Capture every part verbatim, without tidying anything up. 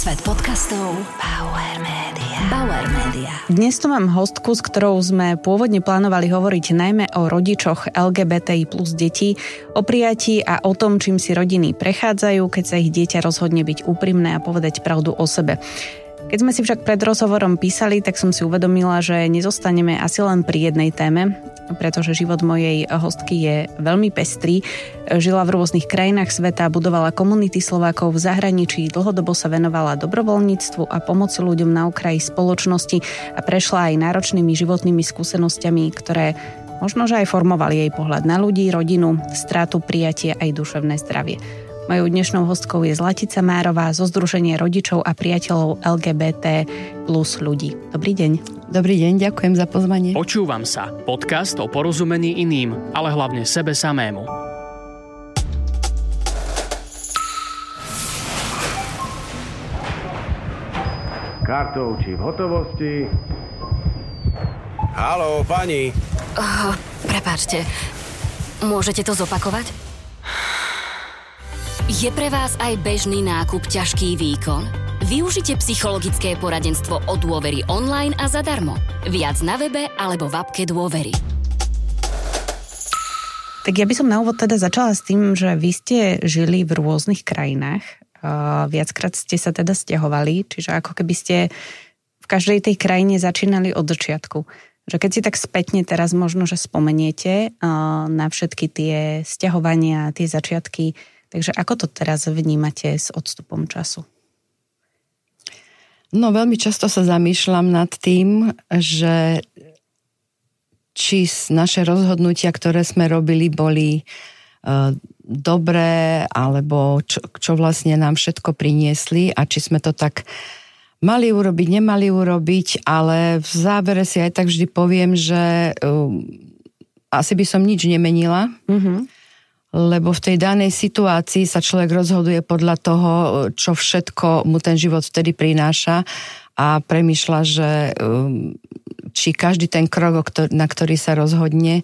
Svet podcastov Bauer Media. Bauer Media. Dnes tu mám hostku, s ktorou sme pôvodne plánovali hovoriť najmä o rodičoch el gé bé té í plus detí, o prijatí a o tom, čím si rodiny prechádzajú, keď sa ich dieťa rozhodne byť úprimné a povedať pravdu o sebe. Keď sme si však pred rozhovorom písali, tak som si uvedomila, že nezostaneme asi len pri jednej téme, pretože život mojej hostky je veľmi pestrý. Žila v rôznych krajinách sveta, budovala komunity Slovákov v zahraničí, dlhodobo sa venovala dobrovoľníctvu a pomoci ľuďom na okraji spoločnosti a prešla aj náročnými životnými skúsenosťami, ktoré možno, že aj formovali jej pohľad na ľudí, rodinu, stratu, prijatie aj duševné zdravie. Mojou dnešnou hostkou je Zlatica Márová zo Združenia rodičov a priateľov el gé bé té plus ľudí. Dobrý deň. Dobrý deň, ďakujem za pozvanie. Počúvam sa. Podcast o porozumení iným, ale hlavne sebe samému. Kartou či v hotovosti? Haló, pani. Oh, prepáčte, môžete to zopakovať? Je pre vás aj bežný nákup ťažký výkon? Využite psychologické poradenstvo od Dôvery online a zadarmo. Viac na webe alebo v appke Dôvery. Tak ja by som na úvod teda začala s tým, že vy ste žili v rôznych krajinách. Viackrát ste sa teda sťahovali, čiže ako keby ste v každej tej krajine začínali od začiatku. Že keď si tak spätne teraz možno, že spomeniete na všetky tie sťahovania, tie začiatky, takže ako to teraz vnímate s odstupom času? No veľmi často sa zamýšľam nad tým, že či naše rozhodnutia, ktoré sme robili, boli uh, dobré, alebo čo, čo vlastne nám všetko priniesli a či sme to tak mali urobiť, nemali urobiť, ale v závere si aj tak vždy poviem, že uh, asi by som nič nemenila, mm-hmm. lebo v tej danej situácii sa človek rozhoduje podľa toho, čo všetko mu ten život vtedy prináša a premýšľa, že či každý ten krok, na ktorý sa rozhodne,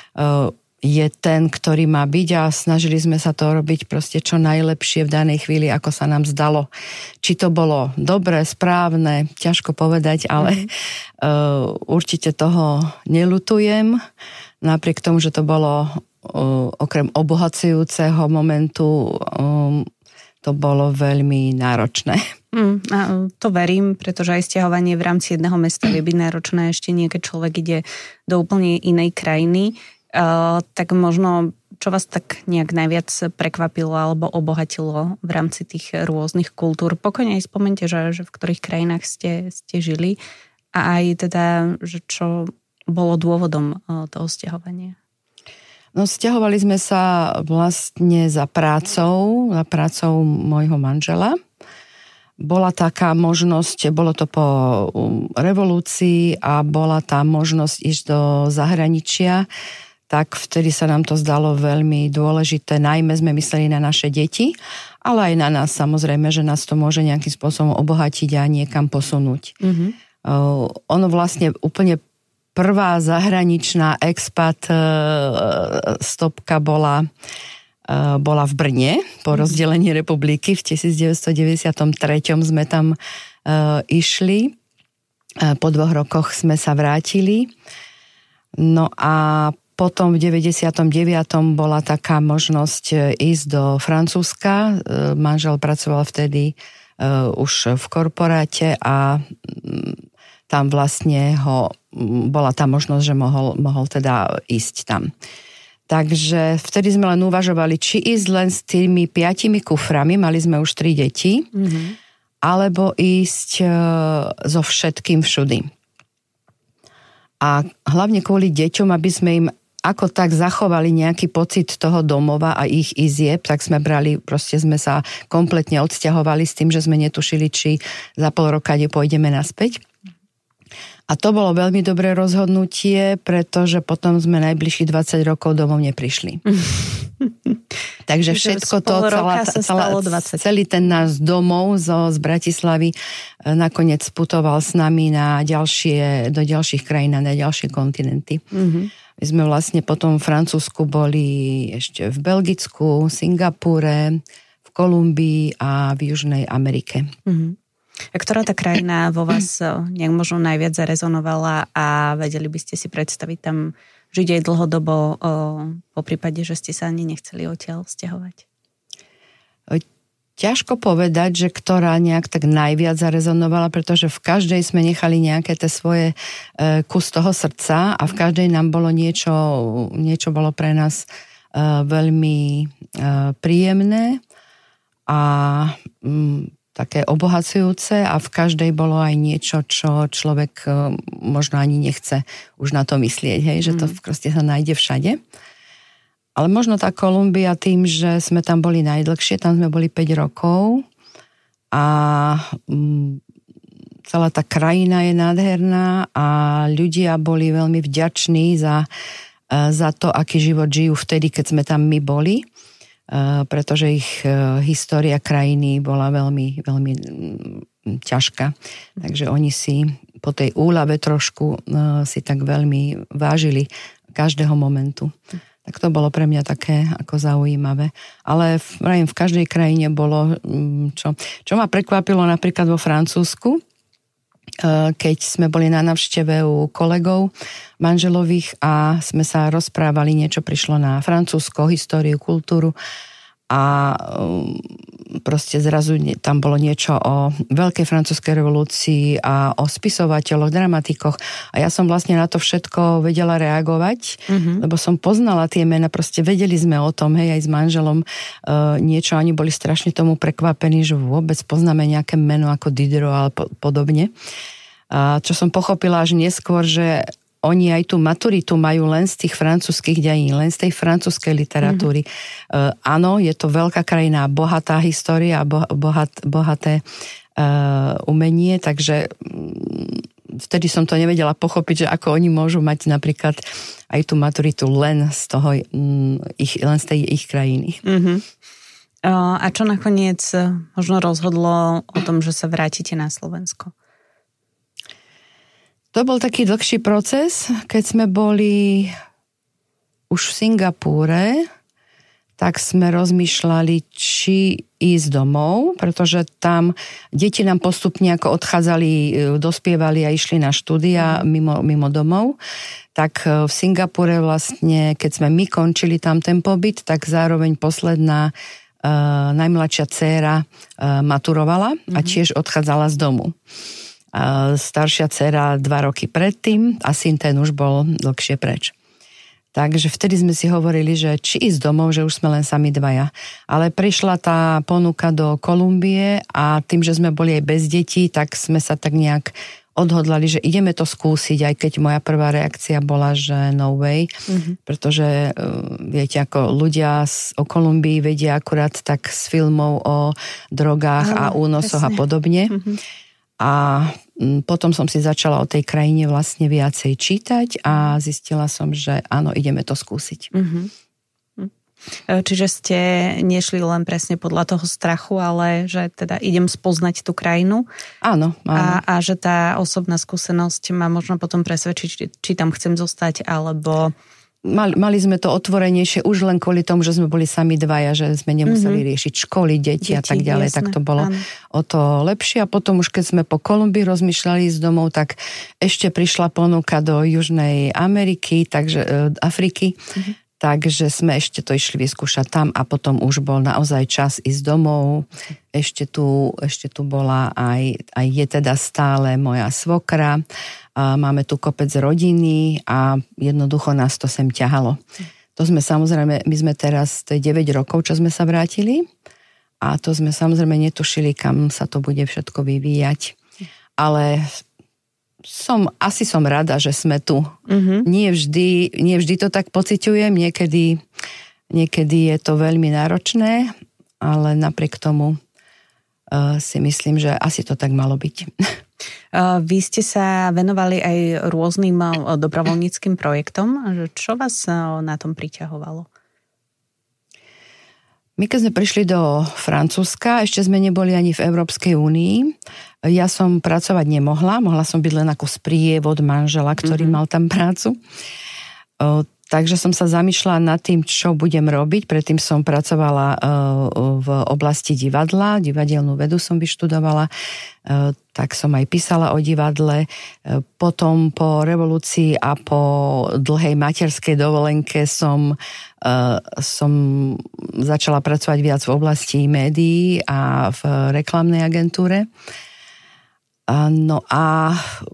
je ten, ktorý má byť a snažili sme sa to robiť proste čo najlepšie v danej chvíli, ako sa nám zdalo. Či to bolo dobré, správne, ťažko povedať, ale mm. určite toho neľutujem. Napriek tomu, že to bolo okrem obohacujúceho momentu, to bolo veľmi náročné. Mm, a to verím, pretože aj sťahovanie v rámci jedného mesta vie byť náročné, ešte nie, keď človek ide do úplne inej krajiny. Uh, tak možno, čo vás tak nejak najviac prekvapilo alebo obohatilo v rámci tých rôznych kultúr? Pokojne aj spomente, že, že v ktorých krajinách ste, ste žili a aj teda, že čo bolo dôvodom uh, toho sťahovania? No, sťahovali sme sa vlastne za prácou, za prácou môjho manžela. Bola taká možnosť, bolo to po revolúcii a bola tá možnosť ísť do zahraničia, tak vtedy sa nám to zdalo veľmi dôležité. Najmä sme mysleli na naše deti, ale aj na nás samozrejme, že nás to môže nejakým spôsobom obohatiť a niekam posunúť. Mm-hmm. Uh, ono vlastne úplne prvá zahraničná expat stopka bola, bola v Brne po rozdelení republiky. V devätnásťstodeväťdesiattri sme tam išli. Po dvoch rokoch sme sa vrátili. No a potom v deväťdesiatom deviatom bola taká možnosť ísť do Francúzska. Manžel pracoval vtedy už v korporáte a tam vlastne ho, bola tá možnosť, že mohol, mohol teda ísť tam. Takže vtedy sme len uvažovali, či ísť len s tými piatimi kuframi, mali sme už tri deti, mm-hmm. alebo ísť e, so všetkým všudy. A hlavne kvôli deťom, aby sme im ako tak zachovali nejaký pocit toho domova a ich izieb, tak sme brali, proste sme sa kompletne odsťahovali s tým, že sme netušili, či za pol roka nepôjdeme naspäť. A to bolo veľmi dobré rozhodnutie, pretože potom sme najbližších dvadsať rokov domov neprišli. Takže všetko to, celá, celá, celý ten náš domov zo, z Bratislavy nakoniec putoval s nami na ďalšie, do ďalších krajín, na ďalšie kontinenty. Mm-hmm. My sme vlastne potom v Francúzsku boli ešte v Belgicku, Singapúre, v Kolumbii a v Južnej Amerike. Mm-hmm. A ktorá tá krajina vo vás nejak možno najviac zarezonovala a vedeli by ste si predstaviť tam žiť aj dlhodobo, po prípade, že ste sa ani nechceli odtiaľ sťahovať? Ťažko povedať, že ktorá nejak tak najviac zarezonovala, pretože v každej sme nechali nejaké tie svoje kus toho srdca a v každej nám bolo niečo, niečo bolo pre nás veľmi príjemné a také obohacujúce a v každej bolo aj niečo, čo človek možno ani nechce už na to myslieť, hej, že to proste sa nájde všade. Ale možno tá Kolumbia tým, že sme tam boli najdlhšie, tam sme boli päť rokov a celá tá krajina je nádherná a ľudia boli veľmi vďační za, za to, aký život žijú vtedy, keď sme tam my boli. Pretože ich história krajiny bola veľmi, veľmi ťažká. Takže oni si po tej úľave trošku si tak veľmi vážili každého momentu. Tak to bolo pre mňa také ako zaujímavé. Ale v, v každej krajine bolo, čo, čo ma prekvapilo napríklad vo Francúzsku, keď sme boli na návšteve u kolegov manželových a sme sa rozprávali, niečo prišlo na Francúzsko, históriu, kultúru a proste zrazu tam bolo niečo o veľkej francúzskej revolúcii a o spisovateľoch, dramatikoch a ja som vlastne na to všetko vedela reagovať, mm-hmm. lebo som poznala tie mená, proste vedeli sme o tom, hej, aj s manželom uh, niečo, oni boli strašne tomu prekvapení, že vôbec poznáme nejaké meno ako Diderot alebo podobne. A čo som pochopila až neskôr, že oni aj tú maturitu majú len z tých francúzskych dejín, len z tej francúzskej literatúry. Mm-hmm. Uh, áno, je to veľká krajina, bohatá história, bohat, bohaté uh, umenie, takže um, vtedy som to nevedela pochopiť, že ako oni môžu mať napríklad aj tú maturitu len z toho, um, ich, len z tej ich krajiny. Mm-hmm. Uh, a čo nakoniec možno rozhodlo o tom, že sa vrátite na Slovensko? To bol taký dlhší proces, keď sme boli už v Singapúre, tak sme rozmýšľali, či ísť domov, pretože tam deti nám postupne ako odchádzali, dospievali a išli na štúdia mimo, mimo domov. Tak v Singapúre vlastne, keď sme my končili tam ten pobyt, tak zároveň posledná uh, najmladšia dcéra uh, maturovala a tiež odchádzala z domu. Staršia dcera dva roky predtým a syn ten už bol dlhšie preč. Takže vtedy sme si hovorili, že či ísť domov, že už sme len sami dvaja. Ale prišla tá ponuka do Kolumbie a tým, že sme boli aj bez detí, tak sme sa tak nejak odhodlali, že ideme to skúsiť, aj keď moja prvá reakcia bola, že no way, mm-hmm. pretože viete, ako ľudia o Kolumbii vedia akurát tak z filmov o drogách no, a únosoch presne. A podobne. Mm-hmm. A potom som si začala o tej krajine vlastne viacej čítať a zistila som, že áno, ideme to skúsiť. Mm-hmm. Čiže ste nešli len presne podľa toho strachu, ale že teda idem spoznať tú krajinu. Áno. áno. A, a že tá osobná skúsenosť ma možno potom presvedčiť, či, či tam chcem zostať, alebo... Mali, mali sme to otvorenejšie už len kvôli tomu, že sme boli sami dvaja, že sme nemuseli mm-hmm. riešiť školy, deti, deti a tak ďalej, jasné, tak to bolo áno. o to lepšie. A potom už keď sme po Kolumbii rozmýšľali z domov, tak ešte prišla ponuka do Južnej Ameriky, takže e, Afriky, mm-hmm. takže sme ešte to išli vyskúšať tam a potom už bol naozaj čas ísť domov. Ešte tu, ešte tu bola aj, aj je teda stále moja svokra. A máme tu kopec rodiny a jednoducho nás to sem ťahalo. To sme samozrejme, my sme teraz, to je deväť rokov, čo sme sa vrátili a to sme samozrejme netušili, kam sa to bude všetko vyvíjať. Ale som, asi som rada, že sme tu. Mm-hmm. Nie vždy, nie vždy to tak pociťujem, niekedy, niekedy je to veľmi náročné, ale napriek tomu uh, si myslím, že asi to tak malo byť. Vy ste sa venovali aj rôznym dobrovoľníckym projektom. Čo vás na tom priťahovalo? My keď sme prišli do Francúzska, ešte sme neboli ani v Európskej únii. Ja som pracovať nemohla, mohla som byť len ako sprievod manžela, ktorý mm-hmm. mal tam prácu. takže som sa zamýšľala nad tým, čo budem robiť. Predtým som pracovala v oblasti divadla, divadelnú vedu som vyštudovala, tak som aj písala o divadle. Potom po revolúcii a po dlhej materskej dovolenke som, som začala pracovať viac v oblasti médií a v reklamnej agentúre. No a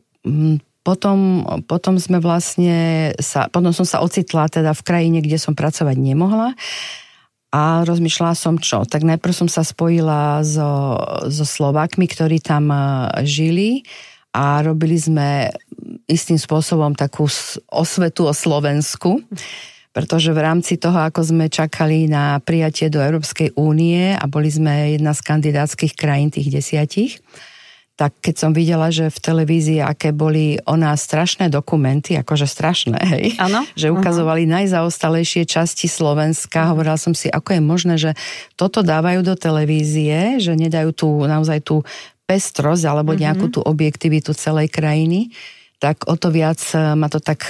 Potom, potom sme vlastne sa, potom som sa ocitla teda v krajine, kde som pracovať nemohla a rozmýšľala som čo. Tak najprv som sa spojila so, so Slovákmi, ktorí tam žili a robili sme istým spôsobom takú osvetu o Slovensku, pretože v rámci toho, ako sme čakali na prijatie do Európskej únie a boli sme jedna z kandidátskych krajín tých desiatich, tak keď som videla, že v televízii, aké boli o nás strašné dokumenty, akože strašné, hej, ano? Že ukazovali uh-huh. najzaostalejšie časti Slovenska, hovorila som si, ako je možné, že toto dávajú do televízie, že nedajú tú naozaj tú pestrosť alebo uh-huh. nejakú tú objektivitu celej krajiny, tak o to viac ma to tak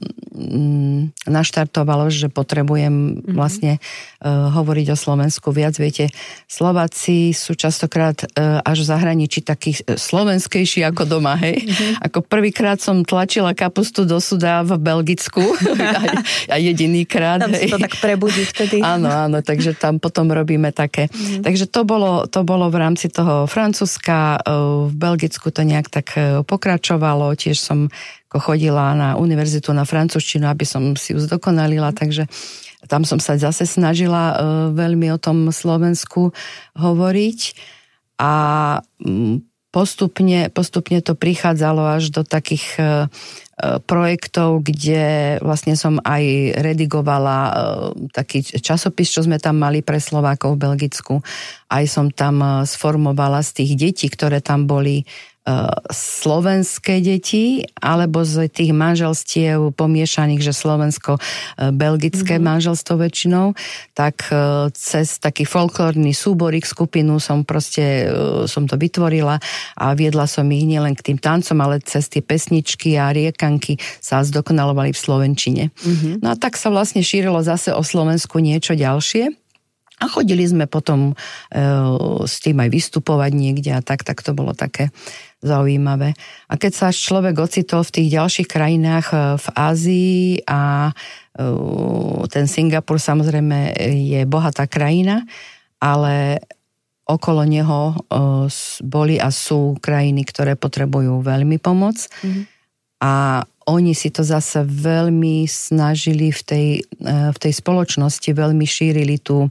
mm, naštartovalo, že potrebujem mm-hmm. vlastne uh, hovoriť o Slovensku viac. Viete, Slováci sú častokrát uh, až v zahraničí takí slovenskejší ako doma, hej. Mm-hmm. Ako prvýkrát som tlačila kapustu do suda v Belgicku a jedinýkrát. Tam sa to tak prebudí vtedy. Áno, áno, takže tam potom robíme také. Mm-hmm. Takže to bolo, to bolo v rámci toho Francúzska, uh, v Belgicku to nejak tak uh, pokračovalo, tiež som ako chodila na univerzitu na francúzštinu, aby som si ju zdokonalila, takže tam som sa zase snažila uh, veľmi o tom Slovensku hovoriť a um, postupne, postupne to prichádzalo až do takých uh, projektov, kde vlastne som aj redigovala uh, taký časopis, čo sme tam mali pre Slovákov v Belgicku. Aj som tam uh, sformovala z tých detí, ktoré tam boli slovenské deti, alebo z tých manželstiev pomiešaných, že slovensko-belgické mm-hmm. manželstvo väčšinou, tak cez taký folklórny súborík skupinu som proste, som to vytvorila a viedla som ich nielen k tým tancom, ale cez tie pesničky a riekanky sa zdokonalovali v slovenčine. Mm-hmm. No a tak sa vlastne šírilo zase o Slovensku niečo ďalšie. A chodili sme potom e, s tým aj vystupovať niekde a tak, tak to bolo také zaujímavé. A keď sa človek ocitol v tých ďalších krajinách v Ázii a e, ten Singapur samozrejme je bohatá krajina, ale okolo neho e, boli a sú krajiny, ktoré potrebujú veľmi pomoc. Mm-hmm. A oni si to zase veľmi snažili v tej, v tej spoločnosti, veľmi šírili tú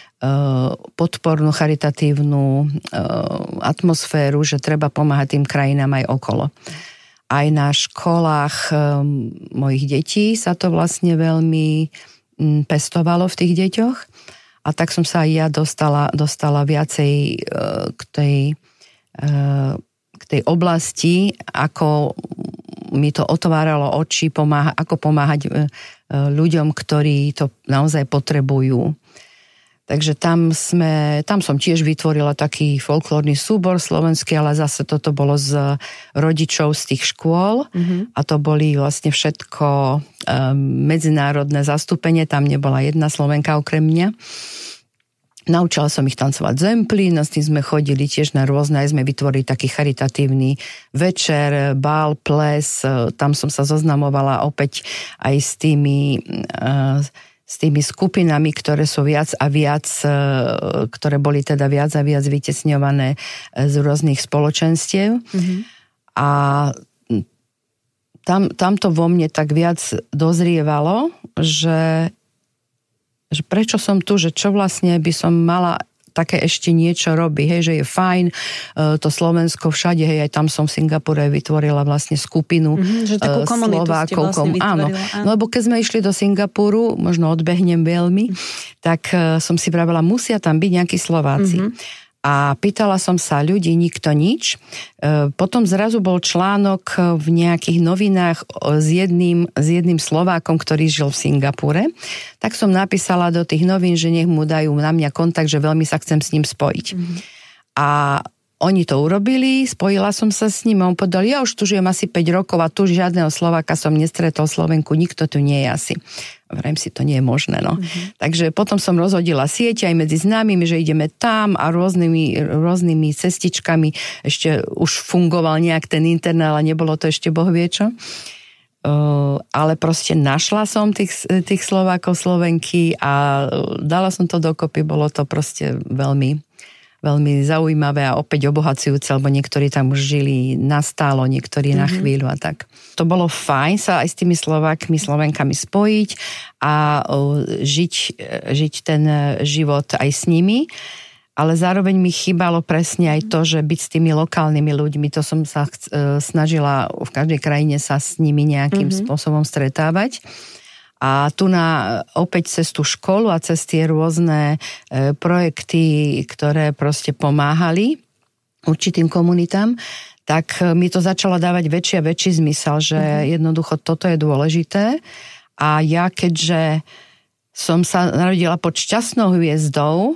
podpornú, charitatívnu atmosféru, že treba pomáhať tým krajinám aj okolo. Aj na školách mojich detí sa to vlastne veľmi pestovalo v tých deťoch. A tak som sa aj ja dostala, dostala viacej k tej, k tej oblasti, ako mi to otváralo oči, pomáha, ako pomáhať ľuďom, ktorí to naozaj potrebujú. Takže tam sme, tam som tiež vytvorila taký folklórny súbor slovenský, ale zase toto bolo z rodičov z tých škôl mm-hmm. a to boli vlastne všetko um, medzinárodné zastúpenie, tam nebola jedna Slovenka okrem mňa. Naučila som ich tancovať zemplín, no s tým sme chodili tiež na rôzne, aj sme vytvorili taký charitatívny večer, bál, ples, tam som sa zoznamovala opäť aj s tými, s tými skupinami, ktoré sú viac a viac, ktoré boli teda viac a viac vytesňované z rôznych spoločenstiev. Mm-hmm. A tam, tam to vo mne tak viac dozrievalo, že že prečo som tu, že čo vlastne by som mala také ešte niečo robiť, hej, že je fajn to Slovensko všade, hej, aj tam som v Singapure vytvorila vlastne skupinu mm-hmm, že takú Slovákov. Vlastne áno, áno, lebo keď sme išli do Singapuru, možno odbehnem veľmi, mm-hmm. tak som si pravila, musia tam byť nejakí Slováci. Mm-hmm. A pýtala som sa ľudí, nikto nič. Potom zrazu bol článok v nejakých novinách s jedným, s jedným Slovákom, ktorý žil v Singapure. Tak som napísala do tých novín, že nech mu dajú na mňa kontakt, že veľmi sa chcem s ním spojiť. Mm-hmm. A oni to urobili, spojila som sa s ním a on povedal, ja už tu žijem asi päť rokov a tu žiadneho Slováka som nestretol, Slovenku, nikto tu nie je asi. Vrajím si, to nie je možné, no. Mm-hmm. Takže potom som rozhodila sieť aj medzi známymi, že ideme tam a rôznymi, rôznymi cestičkami ešte už fungoval nejak ten internet, ale nebolo to ešte boh vie čo. Uh, ale proste našla som tých, tých Slovákov, Slovenky a dala som to dokopy, bolo to proste veľmi veľmi zaujímavé a opäť obohacujúce, lebo niektorí tam už žili nastálo, niektorí mm-hmm. na chvíľu a tak. To bolo fajn sa aj s tými Slovákmi, Slovenkami spojiť a žiť, žiť ten život aj s nimi, ale zároveň mi chýbalo presne aj to, že byť s tými lokálnymi ľuďmi, to som sa snažila v každej krajine sa s nimi nejakým mm-hmm. spôsobom stretávať. A tu na opäť cez tú školu a cez tie rôzne e, projekty, ktoré proste pomáhali určitým komunitám, tak mi to začalo dávať väčší a väčší zmysel, že mm-hmm. jednoducho toto je dôležité. A ja keďže som sa narodila pod šťastnou hviezdou,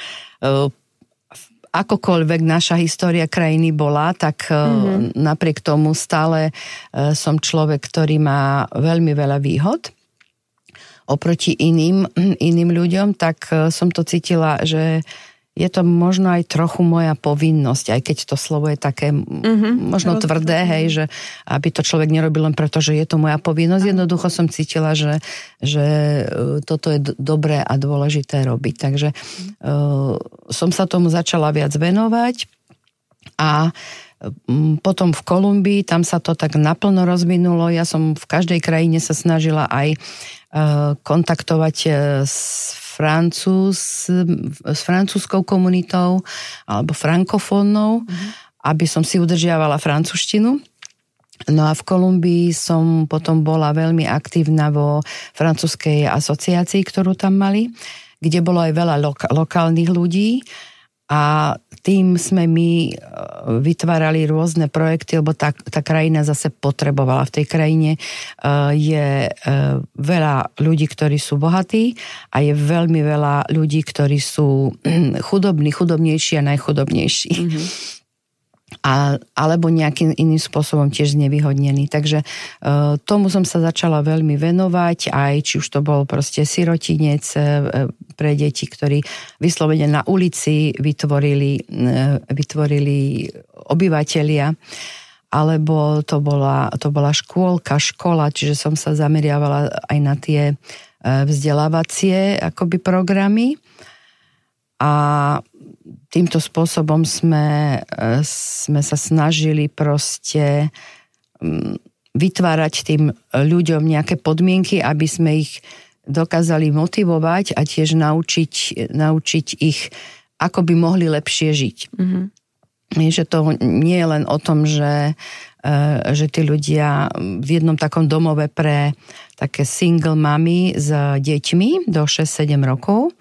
akokoľvek naša história krajiny bola, tak mm-hmm. napriek tomu stále som človek, ktorý má veľmi veľa výhod oproti iným, iným ľuďom, tak som to cítila, že je to možno aj trochu moja povinnosť, aj keď to slovo je také mm-hmm. možno tvrdé, hej, že aby to človek nerobil len preto, že je to moja povinnosť. Jednoducho som cítila, že, že toto je dobré a dôležité robiť. Takže uh, som sa tomu začala viac venovať a potom v Kolumbii, tam sa to tak naplno rozvinulo. Ja som v každej krajine sa snažila aj kontaktovať s Francúz, s francúzskou komunitou alebo frankofónnou, mm-hmm. aby som si udržiavala francúzštinu. No a v Kolumbii som potom bola veľmi aktívna vo francúzskej asociácii, ktorú tam mali, kde bolo aj veľa loka- lokálnych ľudí. A tým sme my vytvárali rôzne projekty, lebo tá, tá krajina zase potrebovala. V tej krajine je veľa ľudí, ktorí sú bohatí a je veľmi veľa ľudí, ktorí sú chudobní, chudobnejší a najchudobnejší. Mm-hmm. A, alebo nejakým iným spôsobom tiež znevýhodnený. Takže e, tomu som sa začala veľmi venovať, aj či už to bol proste sirotinec e, pre deti, ktorí vyslovene na ulici vytvorili, e, vytvorili obyvatelia, alebo to bola, to bola škôlka, škola, čiže som sa zameriavala aj na tie e, vzdelávacie akoby programy. A týmto spôsobom sme, sme sa snažili proste vytvárať tým ľuďom nejaké podmienky, aby sme ich dokázali motivovať a tiež naučiť, naučiť ich, ako by mohli lepšie žiť. Mm-hmm. Že to nie je len o tom, že, že tí ľudia v jednom takom domove pre také single mamy s deťmi do šesť sedem rokov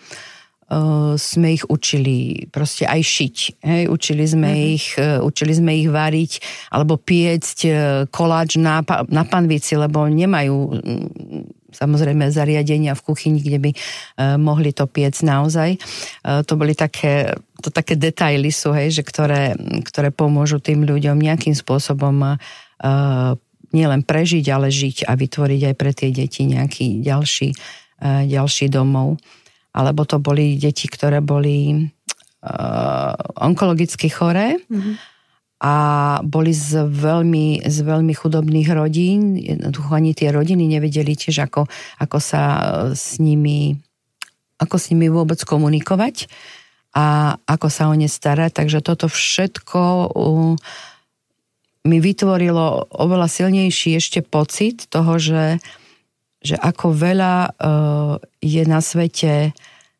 sme ich učili proste aj šiť. Hej? Učili sme mm-hmm. ich, učili sme ich variť alebo piecť koláč na, na panvici, lebo nemajú samozrejme zariadenia v kuchyni, kde by mohli to piecť naozaj. To boli také, to také detaily sú, hej, že ktoré, ktoré pomôžu tým ľuďom nejakým spôsobom nielen prežiť, ale žiť a vytvoriť aj pre tie deti nejaký ďalší, ďalší domov. Alebo to boli deti, ktoré boli uh, onkologicky choré mm-hmm. a boli z veľmi, z veľmi chudobných rodín. Jednoducho ani tie rodiny nevedeli tiež, ako, ako sa s nimi, ako s nimi vôbec komunikovať a ako sa o ne starať. Takže toto všetko uh, mi vytvorilo oveľa silnejší ešte pocit toho, že že ako veľa uh, je na svete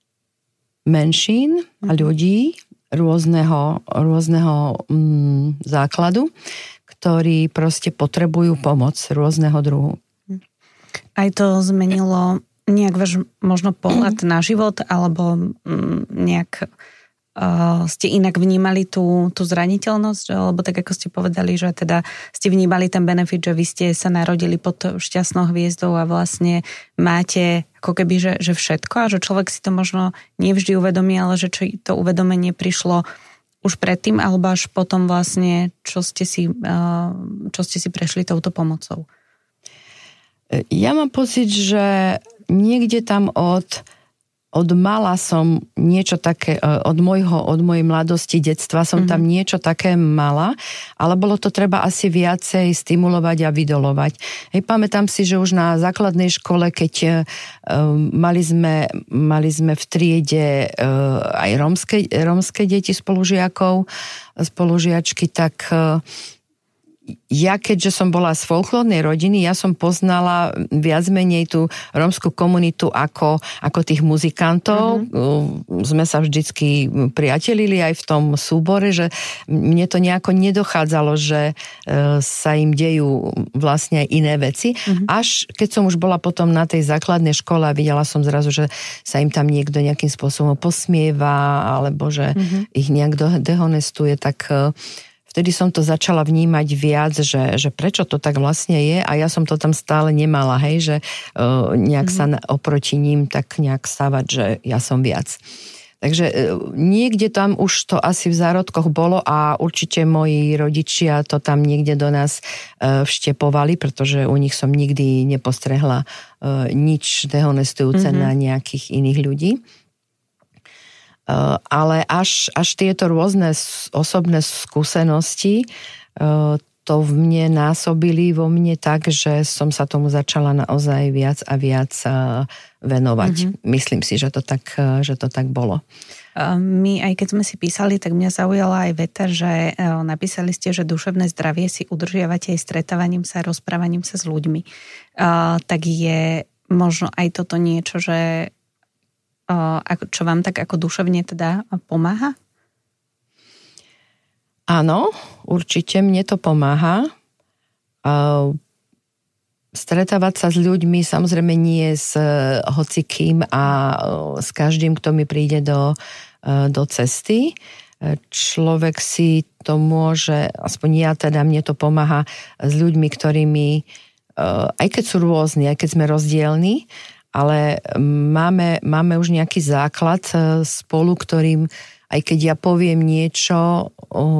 menšín a ľudí rôzneho, rôzneho um, základu, ktorí proste potrebujú pomoc rôzneho druhu. Aj to zmenilo nejak váš možno pohľad na život, alebo um, nejak Uh, ste inak vnímali tú, tú zraniteľnosť, alebo tak ako ste povedali, že teda ste vnímali ten benefit, že vy ste sa narodili pod šťastnou hviezdou a vlastne máte ako keby, že, že všetko a že človek si to možno nevždy uvedomí, ale že či to uvedomenie prišlo už predtým, alebo až potom vlastne, čo ste si, čo ste si prešli touto pomocou? Ja mám pocit, že niekde tam od, od mala som niečo také, od môjho, od mojej mladosti, detstva som mm-hmm. tam niečo také mala, ale bolo to treba asi viacej stimulovať a vydolovať. Hej, pamätám si, že už na základnej škole, keď um, mali, sme, mali sme v triede uh, aj rómske, rómske deti spolužiakov, spolužiačky, tak uh, ja, keďže som bola z folklórnej rodiny, ja som poznala viac menej tú rómsku komunitu ako, ako tých muzikantov. Mm-hmm. Sme sa vždycky priatelili aj v tom súbore, že mne to nejako nedochádzalo, že sa im dejú vlastne aj iné veci. Mm-hmm. Až keď som už bola potom na tej základnej škole a videla som zrazu, že sa im tam niekto nejakým spôsobom posmieva, alebo že mm-hmm. ich nejak dehonestuje, tak vtedy som to začala vnímať viac, že, že prečo to tak vlastne je a ja som to tam stále nemala, hej, že uh, nejak mm-hmm. sa oproti ním tak nejak stavať, že ja som viac. Takže uh, niekde tam už to asi v zárodkoch bolo a určite moji rodičia to tam niekde do nás uh, vštepovali, pretože u nich som nikdy nepostrehla uh, nič dehonestujúce mm-hmm. na nejakých iných ľudí. Ale až, až tieto rôzne osobné skúsenosti to v mne násobili vo mne tak, že som sa tomu začala naozaj viac a viac venovať. Mm-hmm. Myslím si, že to tak, že to tak bolo. My, aj keď sme si písali, tak mňa zaujala aj veta, že napísali ste, že duševné zdravie si udržiavate aj stretávaním sa, rozprávaním sa s ľuďmi. Tak je možno aj toto niečo, že čo vám tak ako duševne teda pomáha? Áno, určite mne to pomáha. Stretávať sa s ľuďmi samozrejme nie s hocikým a s každým, kto mi príde do, do cesty. Človek si to môže, aspoň ja teda, mne to pomáha s ľuďmi, ktorými, aj keď sú rôzni, aj keď sme rozdielni, ale máme, máme už nejaký základ spolu, ktorým, aj keď ja poviem niečo,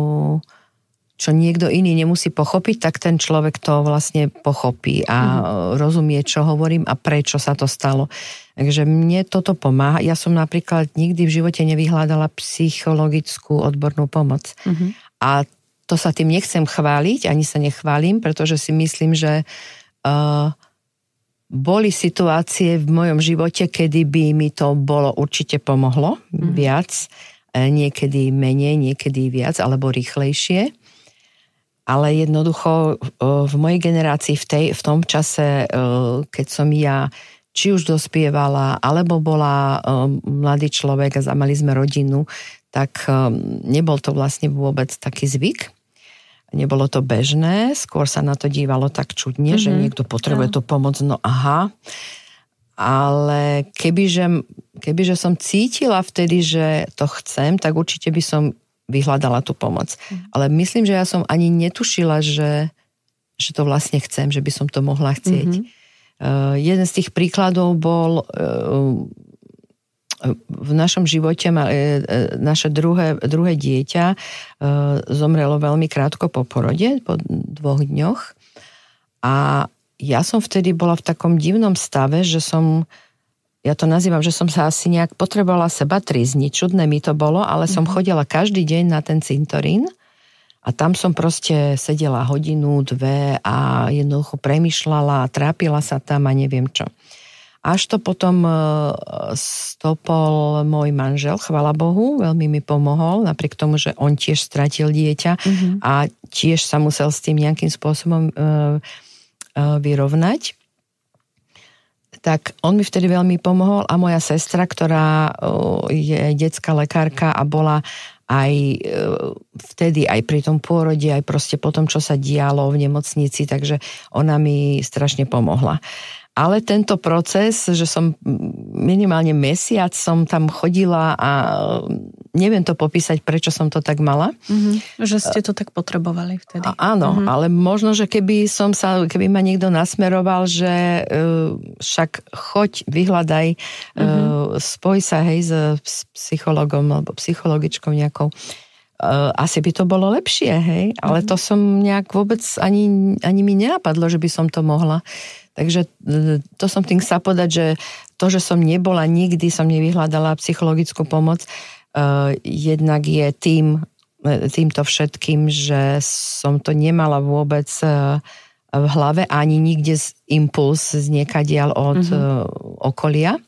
čo niekto iný nemusí pochopiť, tak ten človek to vlastne pochopí a mm-hmm. rozumie, čo hovorím a prečo sa to stalo. Takže mne toto pomáha. Ja som napríklad nikdy v živote nevyhľadala psychologickú odbornú pomoc. Mm-hmm. A to sa tým nechcem chváliť, ani sa nechválim, pretože si myslím, že uh, boli situácie v mojom živote, kedy by mi to bolo určite pomohlo mm. viac, niekedy menej, niekedy viac, alebo rýchlejšie. Ale jednoducho v mojej generácii v, tej, v tom čase, keď som ja či už dospievala, alebo bola mladý človek a mali sme rodinu, tak nebol to vlastne vôbec taký zvyk. Nebolo to bežné, skôr sa na to dívalo tak čudne, mm-hmm. že niekto potrebuje tú pomoc, no aha. Ale kebyže, kebyže som cítila vtedy, že to chcem, tak určite by som vyhľadala tú pomoc. Mm-hmm. Ale myslím, že ja som ani netušila, že, že to vlastne chcem, že by som to mohla chcieť. Mm-hmm. Uh, jeden z tých príkladov bol... Uh, v našom živote naše druhé, druhé dieťa zomrelo veľmi krátko po porode, po dvoch dňoch. A ja som vtedy bola v takom divnom stave, že som, ja to nazývam, že som sa asi nejak potrebovala seba trizniť. Čudné mi to bolo, ale som chodila každý deň na ten cintorín a tam som proste sedela hodinu, dve a jednoducho premýšľala, trápila sa tam a neviem čo. Až to potom stopol môj manžel, chvala Bohu, veľmi mi pomohol, napriek tomu, že on tiež stratil dieťa mm-hmm. a tiež sa musel s tým nejakým spôsobom vyrovnať. Tak on mi vtedy veľmi pomohol a moja sestra, ktorá je detská lekárka a bola aj vtedy, aj pri tom pôrode, aj proste po tom, čo sa dialo v nemocnici, takže ona mi strašne pomohla. Ale tento proces, že som minimálne mesiac som tam chodila a neviem to popísať, prečo som to tak mala. Mm-hmm. Že ste to tak potrebovali vtedy. A, áno, mm-hmm. ale možno, že keby som sa, keby ma niekto nasmeroval, že uh, však choď, vyhľadaj, mm-hmm. uh, spoj sa, hej, s psychologom alebo psychologičkou nejakou, uh, asi by to bolo lepšie, hej, ale to som nejak vôbec ani, ani mi nenapadlo, že by som to mohla. Takže to som tým chcela povedať, že to, že som nebola, nikdy som nevyhľadala psychologickú pomoc, uh, jednak je tým, týmto všetkým, že som to nemala vôbec uh, v hlave, ani nikde z impuls z niekadiaľ od mm-hmm. uh, okolia.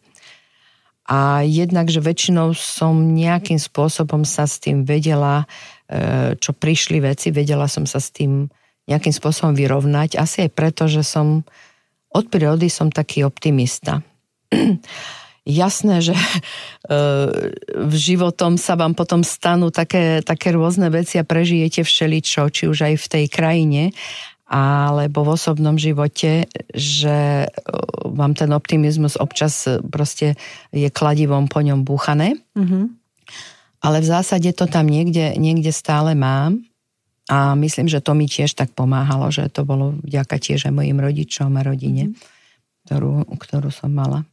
A jednak, že väčšinou som nejakým spôsobom sa s tým vedela, uh, čo prišli veci, vedela som sa s tým nejakým spôsobom vyrovnať. Asi aj preto, že som od prírody som taký optimista. Jasné, že v životom sa vám potom stanú také, také rôzne veci a prežijete všeličo, či už aj v tej krajine, alebo v osobnom živote, že vám ten optimizmus občas proste je kladivom po ňom búchané. Mm-hmm. Ale v zásade to tam niekde, niekde stále mám a myslím, že to mi tiež tak pomáhalo, že to bolo vďaka tiež aj mojim rodičom a rodine, mm-hmm. ktorú, ktorú som mala.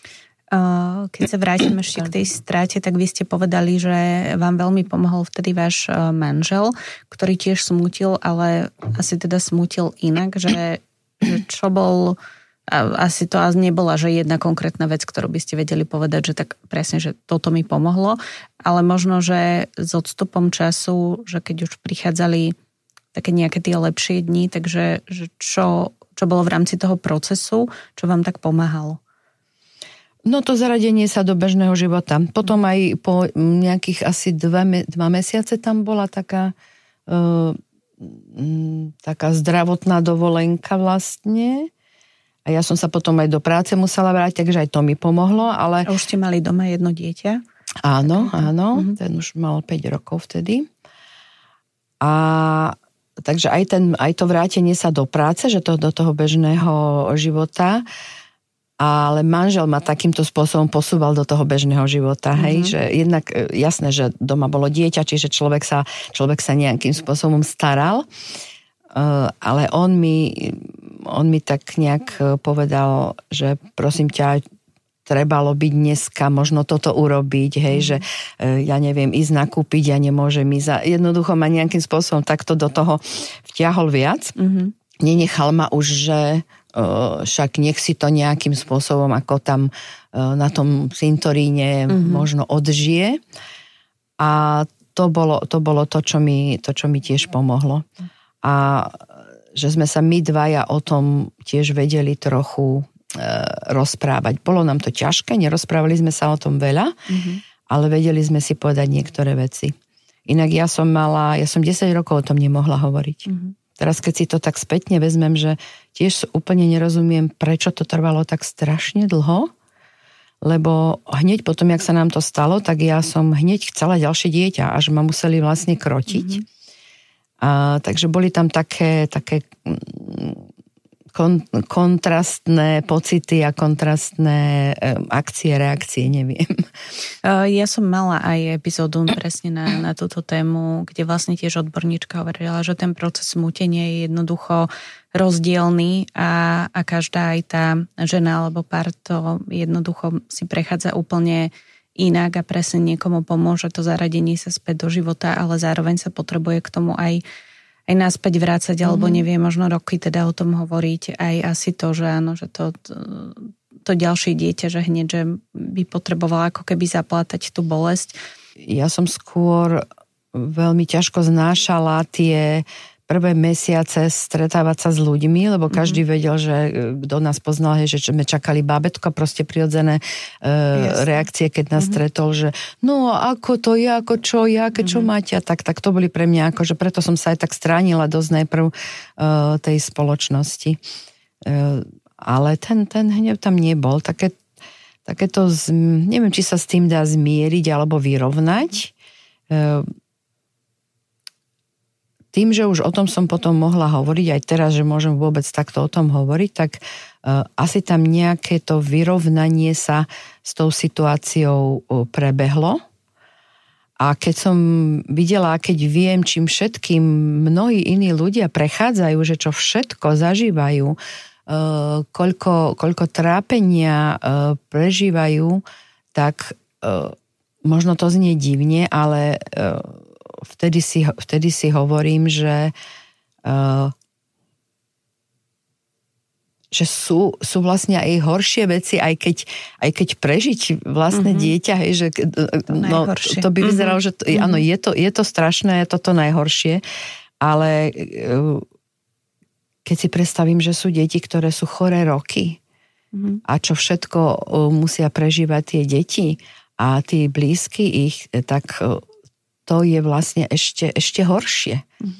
Keď sa vrátim ešte k tej strate, tak vy ste povedali, že vám veľmi pomohol vtedy váš manžel, ktorý tiež smútil, ale asi teda smútil inak, že, že čo bol, asi to asi nebola, že jedna konkrétna vec, ktorú by ste vedeli povedať, že tak presne, že toto mi pomohlo, ale možno, že s odstupom času, že keď už prichádzali také nejaké tie lepšie dni, takže že čo, čo bolo v rámci toho procesu, čo vám tak pomáhalo? No to zaradenie sa do bežného života. Potom aj po nejakých asi dva, dva mesiace tam bola taká, uh, taká zdravotná dovolenka vlastne. A ja som sa potom aj do práce musela vrátiť, takže aj to mi pomohlo. Ale... A už ste mali doma jedno dieťa? Áno, áno. Uh-huh. Ten už mal päť rokov vtedy. A takže aj, ten, aj to vrátenie sa do práce, že to do toho bežného života, ale manžel ma takýmto spôsobom posúval do toho bežného života, hej, mm-hmm. že jednak jasné, že doma bolo dieťa, čiže človek sa, človek sa nejakým spôsobom staral, ale on mi, on mi tak nejak povedal, že prosím ťa, trebalo byť dneska možno toto urobiť, hej, mm-hmm. že ja neviem, ísť nakúpiť, ja nemôžem ísť. Jednoducho ma nejakým spôsobom takto do toho vtiahol viac. Mm-hmm. Nenechal ma už, že však nech si to nejakým spôsobom, ako tam na tom cintoríne mm-hmm. možno odžije. A to bolo, to bolo to, čo mi, to, čo mi tiež pomohlo. A že sme sa my dvaja o tom tiež vedeli trochu e, rozprávať. Bolo nám to ťažké, nerozprávali sme sa o tom veľa, mm-hmm. ale vedeli sme si povedať niektoré veci. Inak ja som mala, ja som desať rokov o tom nemohla hovoriť. Mm-hmm. Teraz, keď si to tak spätne vezmem, že tiež úplne nerozumiem, prečo to trvalo tak strašne dlho, lebo hneď potom, jak sa nám to stalo, tak ja som hneď chcela ďalšie dieťa, až ma museli vlastne krotiť. Mm-hmm. A, takže boli tam také, také kon, kontrastné pocity a kontrastné um, akcie, reakcie, neviem. Ja som mala aj epizódu presne na, na túto tému, kde vlastne tiež odborníčka hovorila, že ten proces smútenia je jednoducho rozdielný a, a každá aj tá žena alebo pár to jednoducho si prechádza úplne inak a presne niekomu pomôže to zaradenie sa späť do života, ale zároveň sa potrebuje k tomu aj aj naspäť vrácať, alebo neviem, možno roky teda o tom hovoriť, aj asi to, že áno, že to, to, to ďalšie dieťa, že hneď, že by potrebovala ako keby zaplátať tú bolesť. Ja som skôr veľmi ťažko znášala tie prvé mesiace stretávať sa s ľuďmi, lebo každý mm-hmm. vedel, že kto nás poznal, že sme čakali bábätko, proste prirodzené e, reakcie, keď nás mm-hmm. stretol, že no ako to je, ako čo, ja, keď čo mm-hmm. máte, tak, tak to boli pre mňa, akože preto som sa aj tak stránila dosť najprv e, tej spoločnosti. E, ale ten, ten hnev tam nebol. Také, takéto, neviem, či sa s tým dá zmieriť alebo vyrovnať. E, Tým, že už o tom som potom mohla hovoriť, aj teraz, že môžem vôbec takto o tom hovoriť, tak uh, asi tam nejaké to vyrovnanie sa s tou situáciou uh, prebehlo. A keď som videla, keď viem, čím všetkým mnohí iní ľudia prechádzajú, že čo všetko zažívajú, uh, koľko, koľko trápenia uh, prežívajú, tak uh, možno to znie divne, ale uh, vtedy si, vtedy si hovorím, že uh, že sú, sú vlastne aj horšie veci, aj keď, aj keď prežiť vlastné mm-hmm. dieťa, hej, že no, to by vyzeralo, mm-hmm. že to, áno, je to, je to strašné, je toto najhoršie, ale keď si predstavím, že sú deti, ktoré sú choré roky mm-hmm. a čo všetko musia prežívať tie deti a tí blízky ich, tak to je vlastne ešte, ešte horšie. Mm-hmm.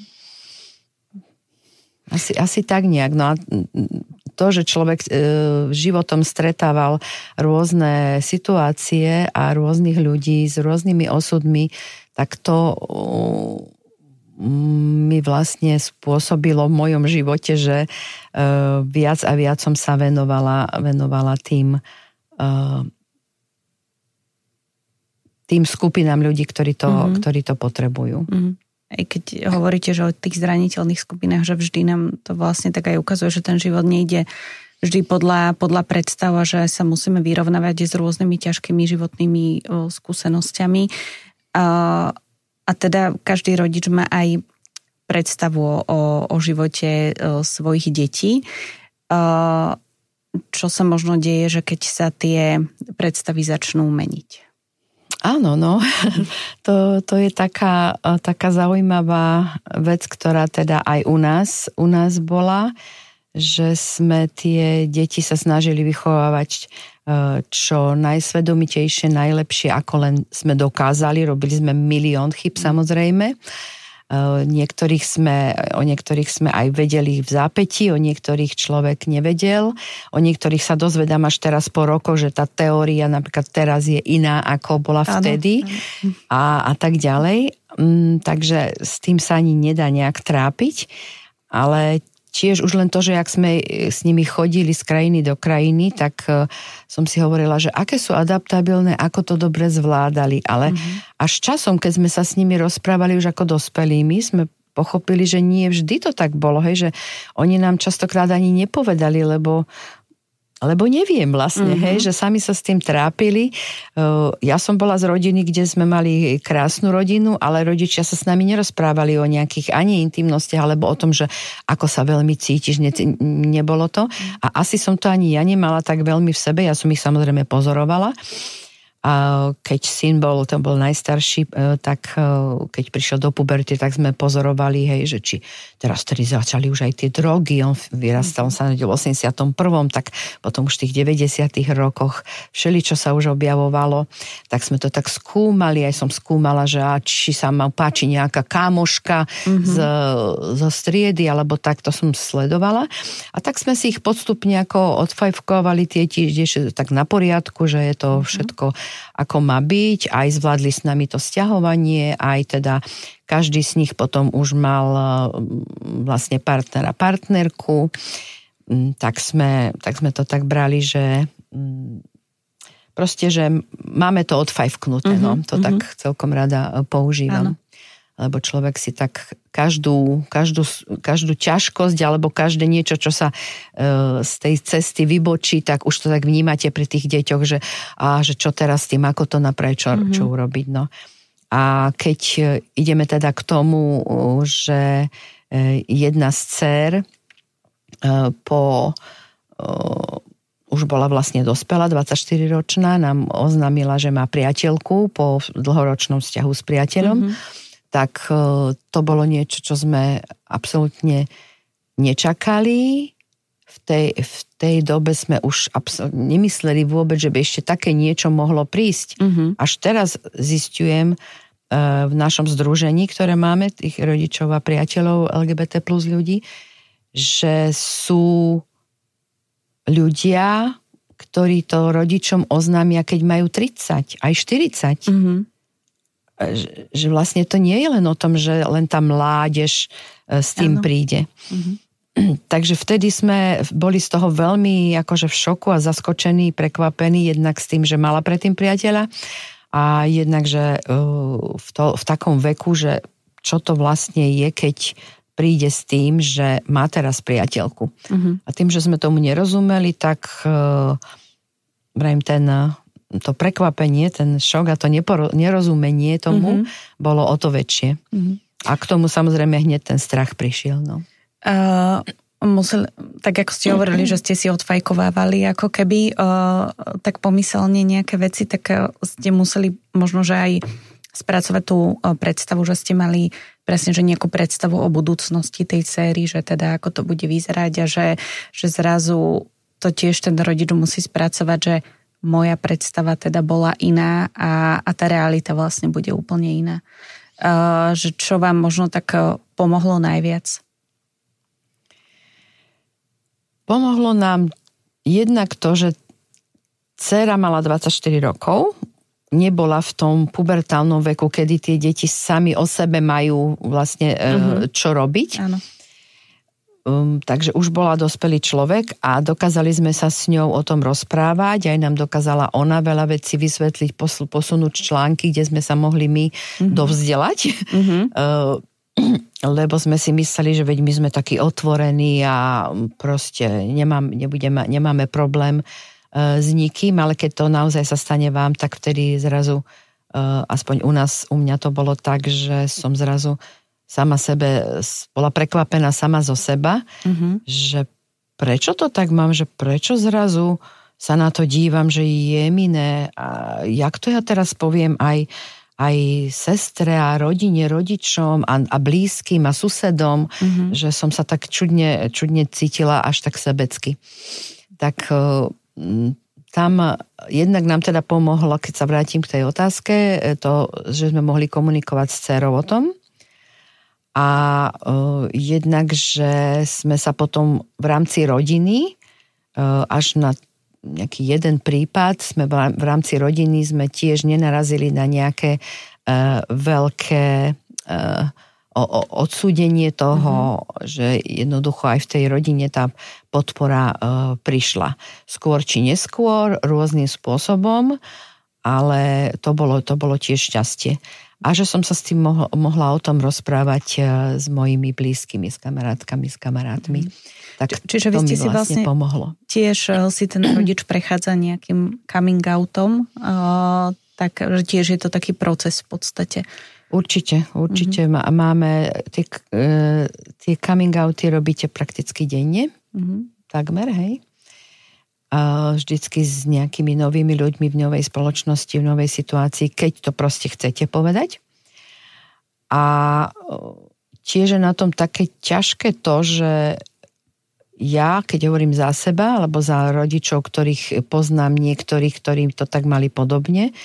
Asi, asi tak nejak. No a to, že človek e, životom stretával rôzne situácie a rôznych ľudí s rôznymi osudmi, tak to uh, mi vlastne spôsobilo v mojom živote, že uh, viac a viac som sa venovala, venovala tým, uh, tým skupinám ľudí, ktorí to, mm-hmm. ktorí to potrebujú. Mm-hmm. Aj keď hovoríte, že o tých zraniteľných skupinách, že vždy nám to vlastne tak aj ukazuje, že ten život nejde vždy podľa, podľa predstav, že sa musíme vyrovnávať s rôznymi ťažkými životnými o, skúsenosťami. A, a teda každý rodič má aj predstavu o, o živote o svojich detí. A, čo sa možno deje, že keď sa tie predstavy začnú meniť? Áno, no, to, to je taká, taká zaujímavá vec, ktorá teda aj u nás, u nás bola, že sme tie deti sa snažili vychovávať čo najsvedomitejšie, najlepšie, ako len sme dokázali. Robili sme milión chyb, samozrejme. Niektorých sme, o niektorých sme aj vedeli v zápätí, o niektorých človek nevedel, o niektorých sa dozvedám až teraz po rokoch, že tá teória napríklad teraz je iná, ako bola vtedy a, a tak ďalej. Takže s tým sa ani nedá nejak trápiť, ale tiež už len to, že ak sme s nimi chodili z krajiny do krajiny, tak som si hovorila, že aké sú adaptabilné, ako to dobre zvládali. Ale mm-hmm. až časom, keď sme sa s nimi rozprávali už ako dospelými, sme pochopili, že nie vždy to tak bolo, hej, že oni nám častokrát ani nepovedali, lebo lebo neviem vlastne, mm-hmm. hej, že sami sa s tým trápili. Ja som bola z rodiny, kde sme mali krásnu rodinu, ale rodičia sa s nami nerozprávali o nejakých ani intimnostiach, alebo o tom, že ako sa veľmi cítiš, ne, nebolo to. A asi som to ani ja nemala tak veľmi v sebe, ja som ich samozrejme pozorovala. A keď syn bol, ten bol najstarší, tak keď prišiel do puberty, tak sme pozorovali, hej, že či teraz tedy začali už aj tie drogy, on vyrastal, on sa narodil v osemdesiatom prvom, tak potom už v tých deväťdesiatych rokoch všeličo sa už objavovalo, tak sme to tak skúmali, aj som skúmala, že a či sa ma páči nejaká kámoška mm-hmm. z, zo striedy, alebo tak, to som sledovala. A tak sme si ich podstupne ako odfajfkovali tie tiež tak na poriadku, že je to všetko ako má byť, aj zvládli s nami to sťahovanie, aj teda každý z nich potom už mal vlastne partnera, partnerku, tak sme, tak sme to tak brali, že proste, že máme to odfajfknuté, mm-hmm, no, to mm-hmm. tak celkom rada používam. Áno. Lebo človek si tak každú, každú, každú ťažkosť alebo každé niečo, čo sa e, z tej cesty vybočí, tak už to tak vnímate pri tých deťoch, že, a, že čo teraz s tým, ako to napraviť, čo, mm-hmm. čo urobiť. No. A keď ideme teda k tomu, že jedna z dcér e, po e, už bola vlastne dospelá, dvadsaťštyriročná, nám oznámila, že má priateľku po dlhoročnom vzťahu s priateľom, mm-hmm. tak to bolo niečo, čo sme absolútne nečakali. V tej, v tej dobe sme už nemysleli vôbec, že by ešte také niečo mohlo prísť. Mm-hmm. Až teraz zistujem v našom združení, ktoré máme, tých rodičov a priateľov el gé bé té plus ľudí, že sú ľudia, ktorí to rodičom oznámia, keď majú tridsať, aj štyridsať. Mm-hmm. Že vlastne to nie je len o tom, že len tá mládež s tým ano. príde. Mm-hmm. Takže vtedy sme boli z toho veľmi akože v šoku a zaskočení, prekvapení, jednak s tým, že mala predtým priateľa a jednak, že v, to, v takom veku, že čo to vlastne je, keď príde s tým, že má teraz priateľku. Mm-hmm. A tým, že sme tomu nerozumeli, tak vrajím ten to prekvapenie, ten šok a to neporo, nerozumenie tomu mm-hmm. bolo o to väčšie. Mm-hmm. A k tomu samozrejme hneď ten strach prišiel. No. Uh, musel, tak ako ste hovorili, že ste si odfajkovávali ako keby uh, tak pomyselne nejaké veci, tak uh, ste museli možno, že aj spracovať tú uh, predstavu, že ste mali presne, že nejakú predstavu o budúcnosti tej céry, že teda ako to bude vyzerať a že, že zrazu to tiež ten rodič musí spracovať, že moja predstava teda bola iná a, a tá realita vlastne bude úplne iná. Uh, že čo vám možno tak uh, pomohlo najviac? Pomohlo nám jednak to, že dcéra mala dvadsaťštyri rokov, nebola v tom pubertálnom veku, kedy tie deti sami o sebe majú vlastne uh-huh. čo robiť. Áno. Um, takže už bola dospelý človek a dokázali sme sa s ňou o tom rozprávať, aj nám dokázala ona veľa vecí vysvetliť, posl- posunúť články, kde sme sa mohli my uh-huh. dovzdelať. Uh-huh. Uh, lebo sme si mysleli, že veď my sme takí otvorení a proste nemám, nebudeme, nemáme problém uh, s nikým, ale keď to naozaj sa stane vám, tak vtedy zrazu, uh, aspoň u nás, u mňa to bolo tak, že som zrazu sama sebe, bola prekvapená sama zo seba, uh-huh. že prečo to tak mám, že prečo zrazu sa na to dívam, že je miné a jak to ja teraz poviem aj aj sestre a rodine, rodičom a, a blízkym a susedom, mm-hmm. že som sa tak čudne, čudne cítila až tak sebecky. Tak tam jednak nám teda pomohlo, keď sa vrátim k tej otázke, to, že sme mohli komunikovať s dcerou o tom a uh, jednak, že sme sa potom v rámci rodiny uh, až na nejaký jeden prípad, sme v rámci rodiny sme tiež nenarazili na nejaké uh, veľké uh, o, o, odsúdenie toho, mm-hmm. že jednoducho aj v tej rodine tá podpora uh, prišla. Skôr či neskôr, rôznym spôsobom, ale to bolo, to bolo tiež šťastie. A že som sa s tým mohla, mohla o tom rozprávať uh, s mojimi blízkymi, s kamarátkami, s kamarátmi. Mm-hmm. Tak Čiže vy ste si vlastne pomohlo. Tiež si ten rodič prechádza nejakým coming outom, uh, tak že tiež je to taký proces v podstate. Určite, určite. Mm-hmm. Máme tie, uh, tie coming outy robíte prakticky denne, mm-hmm. takmer, hej. Uh, vždycky s nejakými novými ľuďmi v novej spoločnosti, v novej situácii, keď to proste chcete povedať. A uh, tiež je na tom také ťažké to, že ja, keď hovorím za seba, alebo za rodičov, ktorých poznám, niektorých, ktorí to tak mali podobne,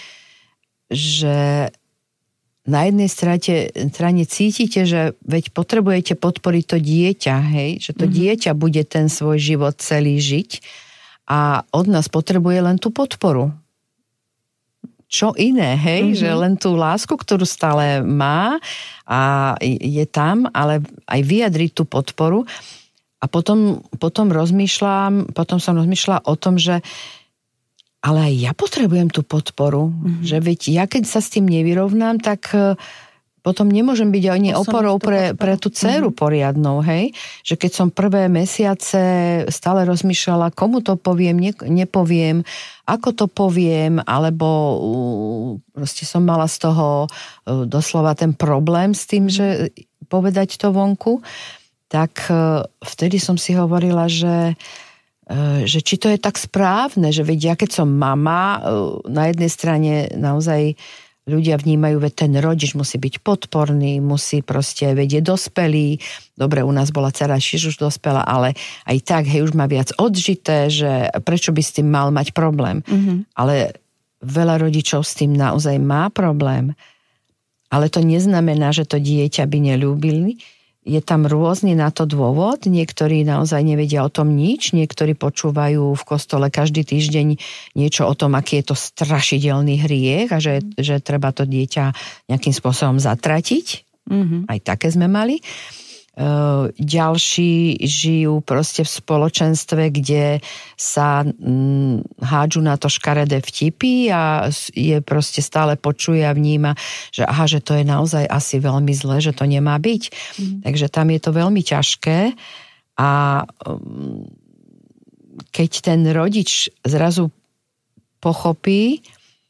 že na jednej strane, strane cítite, že veď potrebujete podporiť to dieťa, hej, že to mm-hmm. dieťa bude ten svoj život celý žiť a od nás potrebuje len tú podporu. Čo iné, hej, mm-hmm. že len tú lásku, ktorú stále má a je tam, ale aj vyjadriť tú podporu. A potom, potom rozmýšľam, potom som rozmýšľala o tom, že ale aj ja potrebujem tú podporu. Mm-hmm. Že veď ja keď sa s tým nevyrovnám, tak potom nemôžem byť ani oporou pre, pre tú dceru mm-hmm. poriadnou, hej. Že keď som prvé mesiace stále rozmýšľala, komu to poviem, ne, nepoviem, ako to poviem, alebo proste som mala z toho doslova ten problém s tým, že povedať to vonku, tak vtedy som si hovorila, že, že či to je tak správne, že veď ja keď som mama, na jednej strane naozaj ľudia vnímajú, veď ten rodič musí byť podporný, musí proste, veď je dospelý, dobre, u nás bola dcera tiež už dospelá, ale aj tak, hej, už má viac odžité, že prečo by s tým mal mať problém. Mm-hmm. Ale veľa rodičov s tým naozaj má problém, ale to neznamená, že to dieťa by neľúbili. Je tam rôzny na to dôvod, niektorí naozaj nevedia o tom nič, niektorí počúvajú v kostole každý týždeň niečo o tom, aký je to strašidelný hriech a že, že treba to dieťa nejakým spôsobom zatratiť. Mm-hmm. Aj také sme mali. Ďalší žijú proste v spoločenstve, kde sa hádžu na to škaredé vtipy a je proste stále počuje a vníma, že aha, že to je naozaj asi veľmi zlé, že to nemá byť. Mm. Takže tam je to veľmi ťažké a keď ten rodič zrazu pochopí,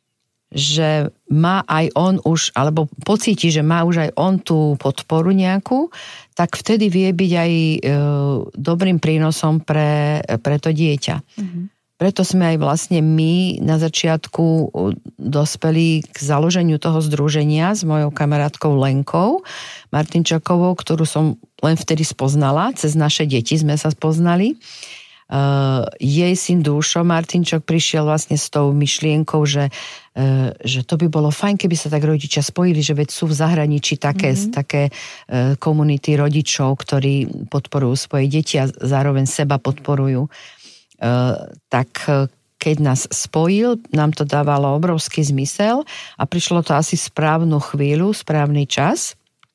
že má aj on už, alebo pocíti, že má už aj on tú podporu nejakú, tak vtedy vie byť aj e, dobrým prínosom pre, pre to dieťa. Mm-hmm. Preto sme aj vlastne my na začiatku dospeli k založeniu toho združenia s mojou kamarátkou Lenkou Martinčakovou, ktorú som len vtedy spoznala, cez naše deti sme sa spoznali. Uh, jej syn Dúšo Martinčok prišiel vlastne s tou myšlienkou, že, uh, že to by bolo fajn, keby sa tak rodičia spojili, že veď sú v zahraničí také, mm-hmm. také uh, komunity rodičov, ktorí podporujú svoje deti a zároveň seba podporujú. Uh, tak uh, keď nás spojil, nám to dávalo obrovský zmysel a prišlo to asi správnu chvíľu, správny čas,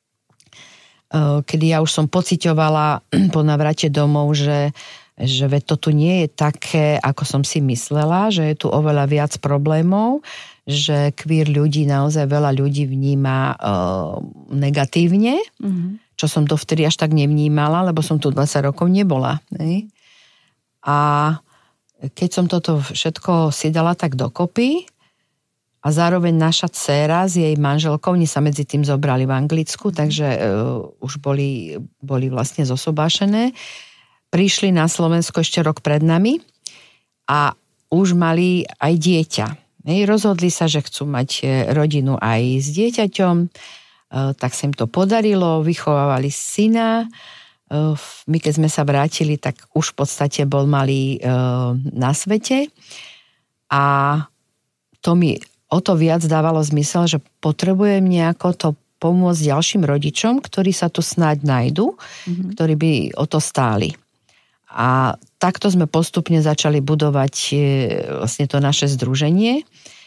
uh, kedy ja už som pociťovala po navrate domov, že že veď to tu nie je také, ako som si myslela, že je tu oveľa viac problémov, že queer ľudí, naozaj veľa ľudí vníma uh, negatívne, mm-hmm. čo som dovtedy až tak nevnímala, lebo som tu dvadsať rokov nebola. Ne? A keď som toto všetko si dala tak dokopy a zároveň naša dcéra s jej manželkou, oni sa medzi tým zobrali v Anglicku, takže uh, už boli, boli vlastne zosobášené, prišli na Slovensko ešte rok pred nami a už mali aj dieťa. Rozhodli sa, že chcú mať rodinu aj s dieťaťom, tak sa im to podarilo, vychovávali syna. My keď sme sa vrátili, tak už v podstate bol malý na svete a to mi o to viac dávalo zmysel, že potrebujem nejako to pomôcť ďalším rodičom, ktorí sa tu snáď nájdu, mm-hmm. ktorí by o to stáli. A takto sme postupne začali budovať vlastne to naše združenie.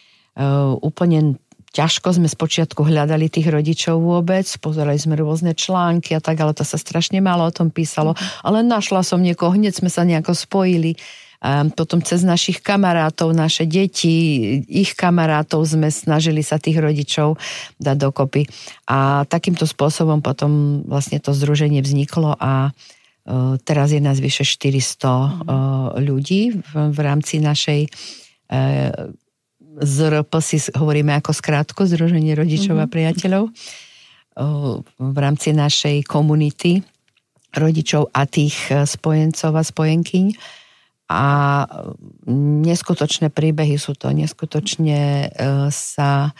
Úplne ťažko sme spočiatku hľadali tých rodičov vôbec, pozerali sme rôzne články a tak, ale to sa strašne málo o tom písalo. Ale našla som niekoho, hneď sme sa nejako spojili. A potom cez našich kamarátov, naše deti, ich kamarátov sme snažili sa tých rodičov dať dokopy. A takýmto spôsobom potom vlastne to združenie vzniklo a teraz je nás vyše štyristo mm. ľudí v, v rámci našej e, zet er pé, si hovoríme ako skrátku, Združenie rodičov mm. a priateľov, o, v rámci našej komunity rodičov a tých spojencov a spojenkyň. A neskutočné príbehy sú to, neskutočne e, sa e,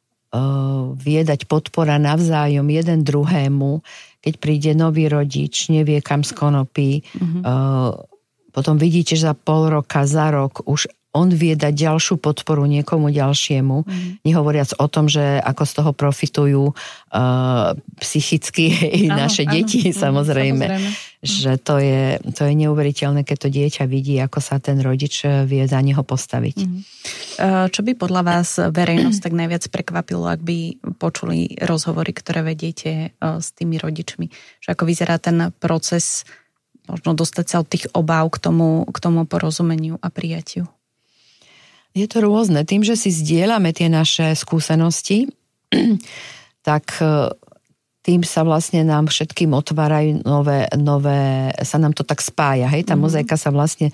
vie dať podpora navzájom jeden druhému, keď príde nový rodič, nevie kam z konopí, mm-hmm. uh, potom vidíte, že za pol roka, za rok už on vie dať ďalšiu podporu niekomu ďalšiemu, mm-hmm. nehovoriac o tom, že ako z toho profitujú uh, psychicky áno, naše áno, deti, áno, samozrejme. samozrejme. Že to je, to je neuveriteľné, keď to dieťa vidí, ako sa ten rodič vie za neho postaviť. Mm-hmm. Čo by podľa vás verejnosť tak najviac prekvapilo, ak by počuli rozhovory, ktoré vediete s tými rodičmi? Že ako vyzerá ten proces, možno dostať sa od tých obáv k tomu, k tomu porozumeniu a prijatiu? Je to rôzne. Tým, že si zdieľame tie naše skúsenosti, tak tým sa vlastne nám všetkým otvárajú nové, nové, sa nám to tak spája. Hej? Tá mm-hmm. mozaika sa vlastne e,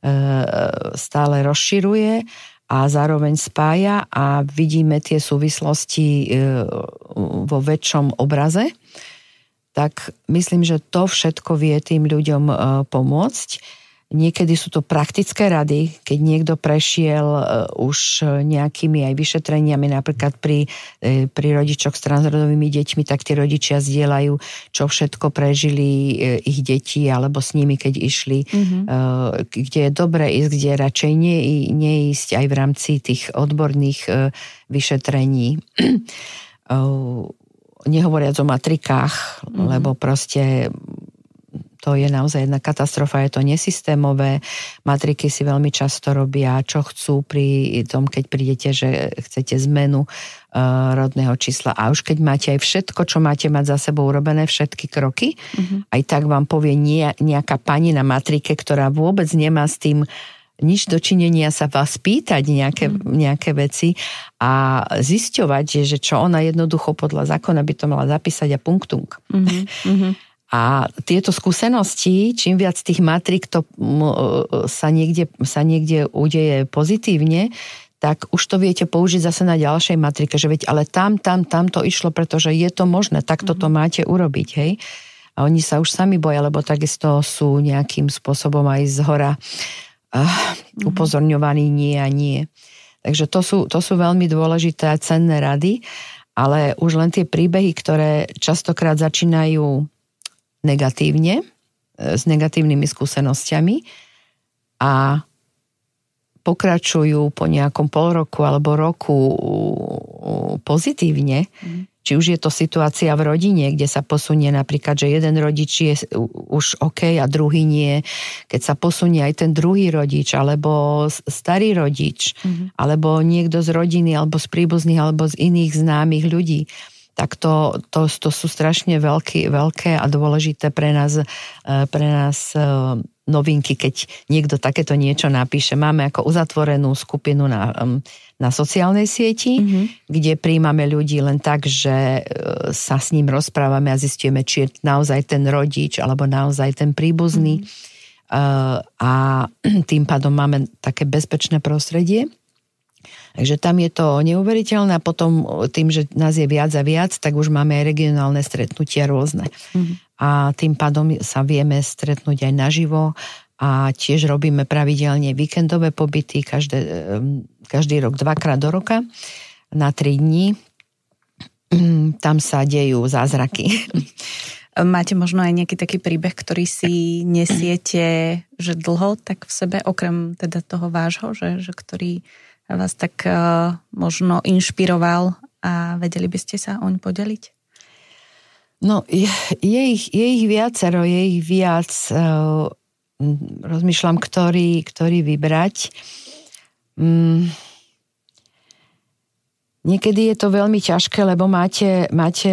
stále rozširuje a zároveň spája a vidíme tie súvislosti vo väčšom obraze, tak myslím, že to všetko vie tým ľuďom pomôcť. Niekedy sú to praktické rady, keď niekto prešiel už nejakými aj vyšetreniami, napríklad pri, pri rodičoch s transrodovými deťmi, tak tí rodičia zdieľajú, čo všetko prežili ich deti, alebo s nimi, keď išli, mm-hmm. kde je dobre ísť, kde radšej nie, neísť aj v rámci tých odborných vyšetrení. Nehovoriac o matrikách, mm-hmm. lebo proste to je naozaj jedna katastrofa, je to nesystémové. Matriky si veľmi často robia, čo chcú pri tom, keď prídete, že chcete zmenu uh, rodného čísla. A už keď máte aj všetko, čo máte mať za sebou urobené, všetky kroky, mm-hmm. aj tak vám povie nie, nejaká pani na matrike, ktorá vôbec nemá s tým nič dočinenia sa vás pýtať nejaké, mm. nejaké veci a zisťovať, že čo ona jednoducho podľa zákona by to mala zapísať a punktung. Mm-hmm. A tieto skúsenosti, čím viac tých matrík to sa niekde, sa niekde udeje pozitívne, tak už to viete použiť zase na ďalšej matrike, že veď, ale tam, tam, tam to išlo, pretože je to možné, tak toto mm-hmm. máte urobiť, hej. A oni sa už sami boja, lebo takisto sú nejakým spôsobom aj zhora uh, mm-hmm. upozorňovaní nie a nie. Takže to sú, to sú veľmi dôležité a cenné rady, ale už len tie príbehy, ktoré častokrát začínajú negatívne, s negatívnymi skúsenosťami a pokračujú po nejakom pol roku alebo roku pozitívne, mm. či už je to situácia v rodine, kde sa posunie napríklad, že jeden rodič je už OK a druhý nie, keď sa posunie aj ten druhý rodič, alebo starý rodič, mm. alebo niekto z rodiny, alebo z príbuzných, alebo z iných známych ľudí, tak to, to, to sú strašne veľké, veľké a dôležité pre nás, pre nás novinky, keď niekto takéto niečo napíše. Máme ako uzatvorenú skupinu na, na sociálnej sieti, mm-hmm. kde príjmame ľudí len tak, že sa s ním rozprávame a zistíme, či je naozaj ten rodič alebo naozaj ten príbuzný. Mm-hmm. A tým pádom máme také bezpečné prostredie. Takže tam je to neuveriteľné a potom tým, že nás je viac a viac, tak už máme aj regionálne stretnutia rôzne. Mm-hmm. A tým pádom sa vieme stretnúť aj naživo a tiež robíme pravidelne víkendové pobyty každé, každý rok, dvakrát do roka na tri dní. Tam sa dejú zázraky. Máte možno aj nejaký taký príbeh, ktorý si nesiete, že dlho, tak v sebe, okrem teda toho vášho, že, že ktorý vás tak uh, možno inšpiroval a vedeli by ste sa oň podeliť? No, je, je, ich, je ich viacero, je ich viac. Uh, rozmýšľam, ktorý, ktorý vybrať. Um, niekedy je to veľmi ťažké, lebo máte, máte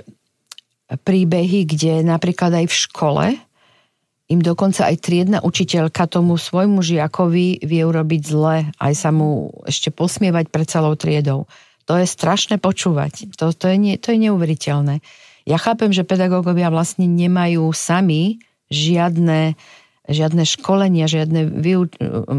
príbehy, kde napríklad aj v škole im dokonca aj triedna učiteľka tomu svojmu žiakovi vie urobiť zle, aj sa mu ešte posmievať pred celou triedou. To je strašné počúvať. To, to, je, nie, to je neuveriteľné. Ja chápem, že pedagógovia vlastne nemajú sami žiadne, žiadne školenia, žiadne, vyuč-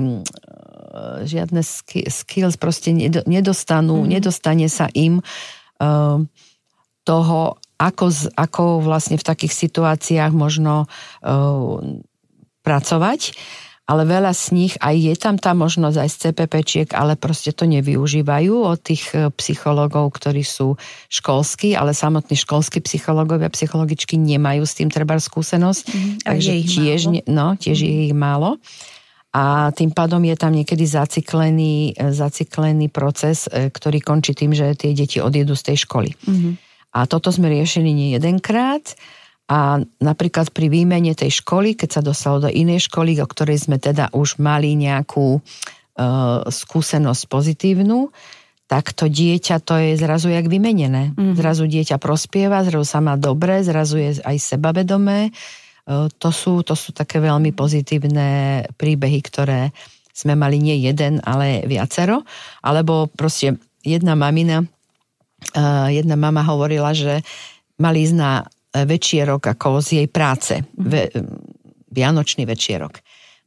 žiadne skills, proste nedostanú, mm-hmm. nedostane sa im uh, toho, Ako, ako vlastne v takých situáciách možno uh, pracovať, ale veľa z nich, aj je tam tá možnosť aj z cé pé péčiek, ale proste to nevyužívajú od tých psychológov, ktorí sú školskí, ale samotní školskí psychológovia, psychologičky nemajú s tým treba skúsenosť, mm, takže je tiež, no, tiež mm. je ich málo. A tým pádom je tam niekedy zaciklený, zaciklený proces, ktorý končí tým, že tie deti odjedú z tej školy. Mm. A toto sme riešili nie jedenkrát a napríklad pri výmene tej školy, keď sa dostalo do inej školy, o ktorej sme teda už mali nejakú e, skúsenosť pozitívnu, tak to dieťa to je zrazu jak vymenené. Mm-hmm. Zrazu dieťa prospieva, zrazu sa má dobre, zrazu je aj sebavedomé. E, to sú, to sú také veľmi pozitívne príbehy, ktoré sme mali nie jeden, ale viacero. Alebo proste jedna mamina Uh, jedna mama hovorila, že mali ísť na večierok ako z jej práce. Ve, vianočný večierok.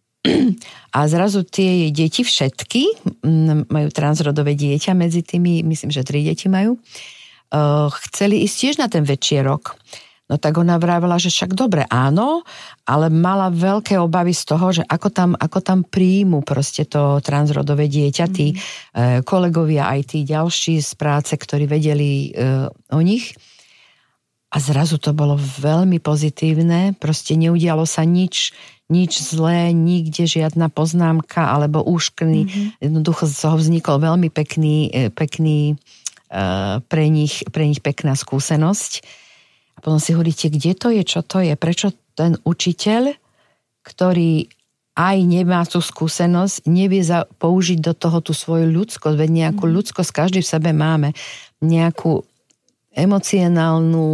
A zrazu tie jej deti všetky, majú transrodové dieťa medzi tými, myslím, že tri deti majú, uh, chceli ísť tiež na ten večierok. No tak ona vravila, že však dobre, áno, ale mala veľké obavy z toho, že ako tam, ako tam príjmu proste to transrodové dieťa, tí mm. kolegovia, aj tí ďalší z práce, ktorí vedeli uh, o nich. A zrazu to bolo veľmi pozitívne, proste neudialo sa nič, nič zlé, nikde žiadna poznámka alebo úškrný. Mm-hmm. Jednoducho z toho vznikol veľmi pekný, pekný uh, pre nich, pre nich pekná skúsenosť. A potom si hovoríte, kde to je, čo to je, prečo ten učiteľ, ktorý aj nemá tú skúsenosť, nevie za, použiť do toho tú svoju ľudskosť, veď nejakú ľudskosť každý v sebe máme, nejakú emocionálnu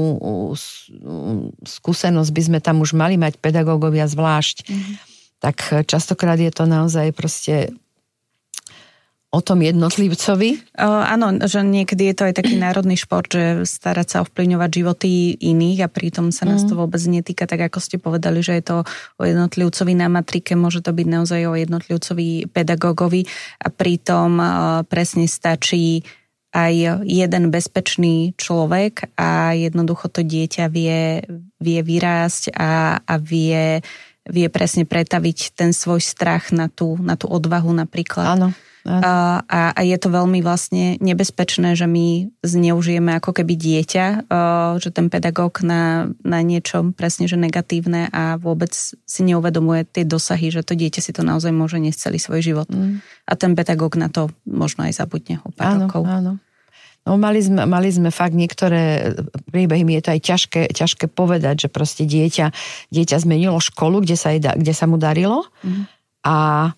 skúsenosť by sme tam už mali mať pedagógovia zvlášť. Mm-hmm. Tak častokrát je to naozaj proste o tom jednotlivcovi? O, áno, že niekedy je to aj taký národný šport, že starať sa ovplyvňovať životy iných a pritom sa nás to vôbec netýka, tak ako ste povedali, že je to o jednotlivcovi na matrike, môže to byť naozaj o jednotlivcovi pedagógovi a pritom o, presne stačí aj jeden bezpečný človek a jednoducho to dieťa vie, vie vyrásť a, a vie, vie presne pretaviť ten svoj strach na tú, na tú odvahu napríklad. Áno. A, a je to veľmi vlastne nebezpečné, že my zneužijeme ako keby dieťa, že ten pedagóg na, na niečo presne, že negatívne a vôbec si neuvedomuje tie dosahy, že to dieťa si to naozaj môže niesť celý svoj život. Mm. A ten pedagóg na to možno aj zabudne o pár áno, rokov. Áno. No, mali sme, mali sme fakt niektoré príbehy, mi je to aj ťažké, ťažké povedať, že proste dieťa, dieťa zmenilo školu, kde sa, jej, kde sa mu darilo mm. a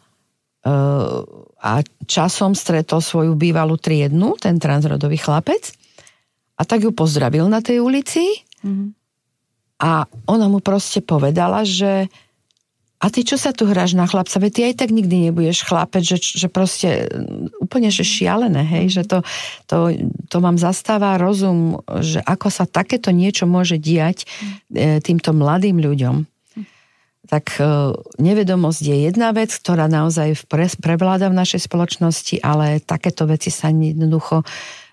a časom stretol svoju bývalú triednu, ten transrodový chlapec, a tak ju pozdravil na tej ulici mm-hmm. a ona mu proste povedala, že a ty čo sa tu hráš na chlapca, veď ty aj tak nikdy nebudeš chlapec, že, že proste úplne že šialené, hej, že to, to, to vám zastáva rozum, že ako sa takéto niečo môže diať e, týmto mladým ľuďom. Tak nevedomosť je jedna vec, ktorá naozaj prevláda v našej spoločnosti, ale takéto veci sa jednoducho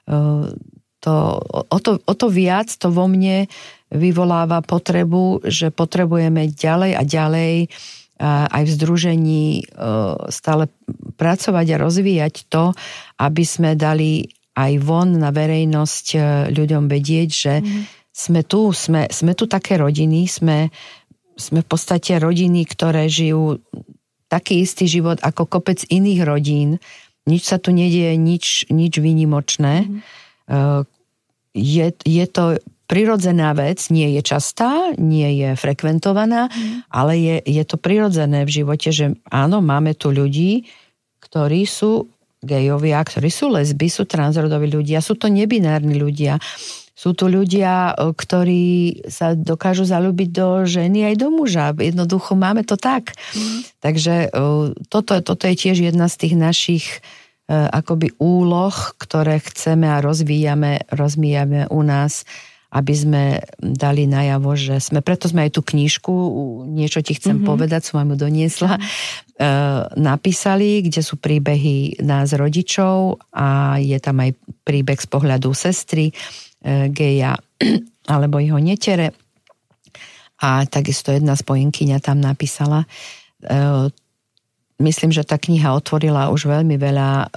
to, o, to, o to viac to vo mne vyvoláva potrebu, že potrebujeme ďalej a ďalej aj v združení stále pracovať a rozvíjať to, aby sme dali aj von na verejnosť ľuďom vedieť, že mm. sme tu, sme, sme tu také rodiny, sme Sme v podstate rodiny, ktoré žijú taký istý život ako kopec iných rodín. Nič sa tu nedieje, nič, nič výnimočné. Mm. Je, je to prirodzená vec, nie je častá, nie je frekventovaná, mm. ale je, je to prirodzené v živote, že áno, máme tu ľudí, ktorí sú gejovia, ktorí sú lesby, sú transrodoví ľudia, sú to nebinárni ľudia. Sú tu ľudia, ktorí sa dokážu zaľúbiť do ženy aj do muža. Jednoducho máme to tak. Mm. Takže toto, toto je tiež jedna z tých našich akoby úloh, ktoré chceme a rozvíjame, rozvíjame u nás, aby sme dali najavo, že sme, preto sme aj tú knižku, niečo ti chcem mm-hmm. povedať, som vám ju doniesla, mm-hmm. napísali, kde sú príbehy nás rodičov a je tam aj príbeh z pohľadu sestry, geja alebo jeho netere. A takisto jedna spojenkyňa tam napísala. Myslím, že tá kniha otvorila už veľmi veľa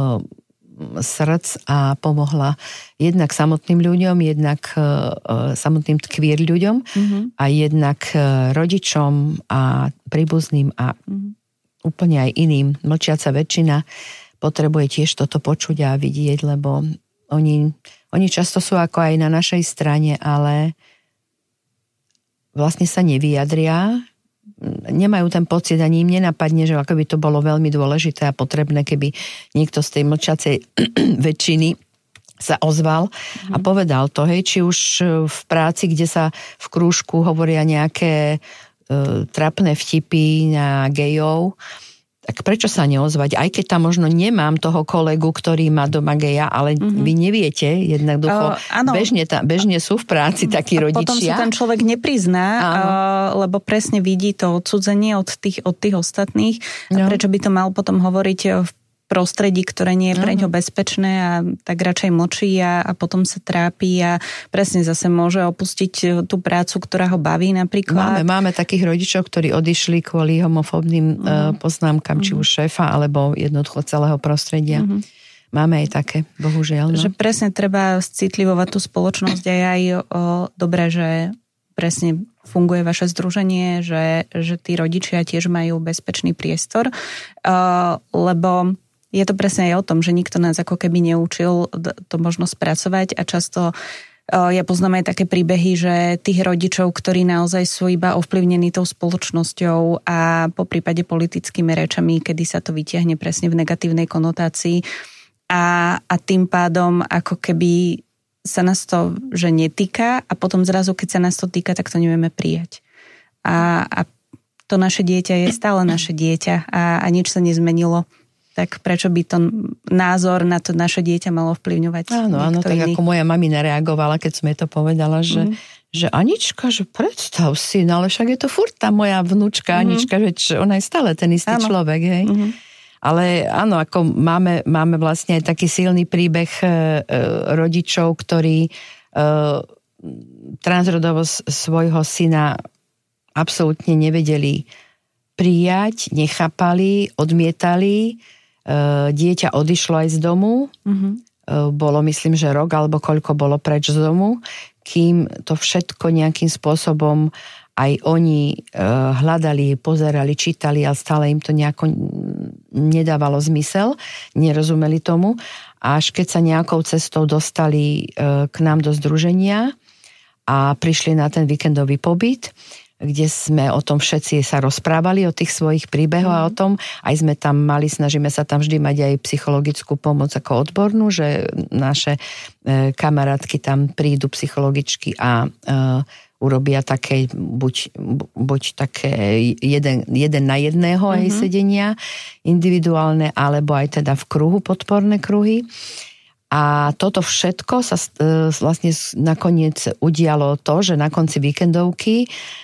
srdc a pomohla jednak samotným ľuďom, jednak samotným queer ľuďom mm-hmm. a jednak rodičom a príbuzným a mm-hmm. úplne aj iným. Mlčiaca väčšina potrebuje tiež toto počuť a vidieť, lebo oni Oni často sú ako aj na našej strane, ale vlastne sa nevyjadria, nemajú ten pocit, ani im nenapadne, že ako by to bolo veľmi dôležité a potrebné, keby niekto z tej mlčacej väčšiny sa ozval mm. a povedal to, hej, či už v práci, kde sa v krúžku hovoria nejaké uh, trapné vtipy na gejov, tak prečo sa neozvať? Aj keď tam možno nemám toho kolegu, ktorý má doma geja, ale mm-hmm. vy neviete, jednak ducho, uh, bežne, ta, bežne sú v práci takí a rodičia. Potom si ten človek neprizná, uh, lebo presne vidí to odsudzenie od tých, od tých ostatných. No. A prečo by to mal potom hovoriť v prostredí, ktoré nie je pre ňo bezpečné a tak radšej mlčí a, a potom sa trápi a presne zase môže opustiť tú prácu, ktorá ho baví napríklad. Máme, máme takých rodičov, ktorí odišli kvôli homofóbnym uh-huh. poznámkam, či uh-huh. už šéfa, alebo jednoducho celého prostredia. Uh-huh. Máme aj také, bohužiaľ. No. Že presne treba citlivovať tú spoločnosť a aj o, dobré, že presne funguje vaše združenie, že, že tí rodičia tiež majú bezpečný priestor, uh, lebo je to presne aj o tom, že nikto nás ako keby neučil to možno spracovať a často ja poznám aj také príbehy, že tých rodičov, ktorí naozaj sú iba ovplyvnení tou spoločnosťou a po prípade politickými rečami, kedy sa to vytiahne presne v negatívnej konotácii a, a tým pádom ako keby sa nás to že netýka a potom zrazu, keď sa nás to týka, tak to nevieme prijať. A, a to naše dieťa je stále naše dieťa a, a nič sa nezmenilo. tak prečo by to názor na to naše dieťa malo vplyvňovať? Áno, áno, tak iný? Ako moja mamina reagovala, keď som jej to povedala, že, mm-hmm. že Anička, že predstav si, no ale však je to furt tá moja vnúčka Anička, mm-hmm. že ona je stále ten istý áno. človek, hej. Mm-hmm. Ale áno, ako máme, máme vlastne aj taký silný príbeh e, rodičov, ktorí e, transrodovo svojho syna absolútne nevedeli prijať, nechápali, odmietali. Dieťa odišlo aj z domu. Mm-hmm. Bolo, myslím, že rok alebo koľko bolo preč z domu, kým to všetko nejakým spôsobom aj oni hľadali, pozerali, čítali, ale stále im to nejako nedávalo zmysel, nerozumeli tomu. Až keď sa nejakou cestou dostali k nám do združenia a prišli na ten víkendový pobyt, kde sme o tom všetci sa rozprávali, o tých svojich príbehoch mm. a o tom, aj sme tam mali, snažíme sa tam vždy mať aj psychologickú pomoc ako odbornú, že naše e, kamarátky tam prídu psychologičky a e, urobia také, buď, buď také jeden, jeden na jedného mm-hmm. aj sedenia individuálne, alebo aj teda v kruhu, podporné kruhy. A toto všetko sa e, vlastne nakoniec udialo to, že na konci víkendovky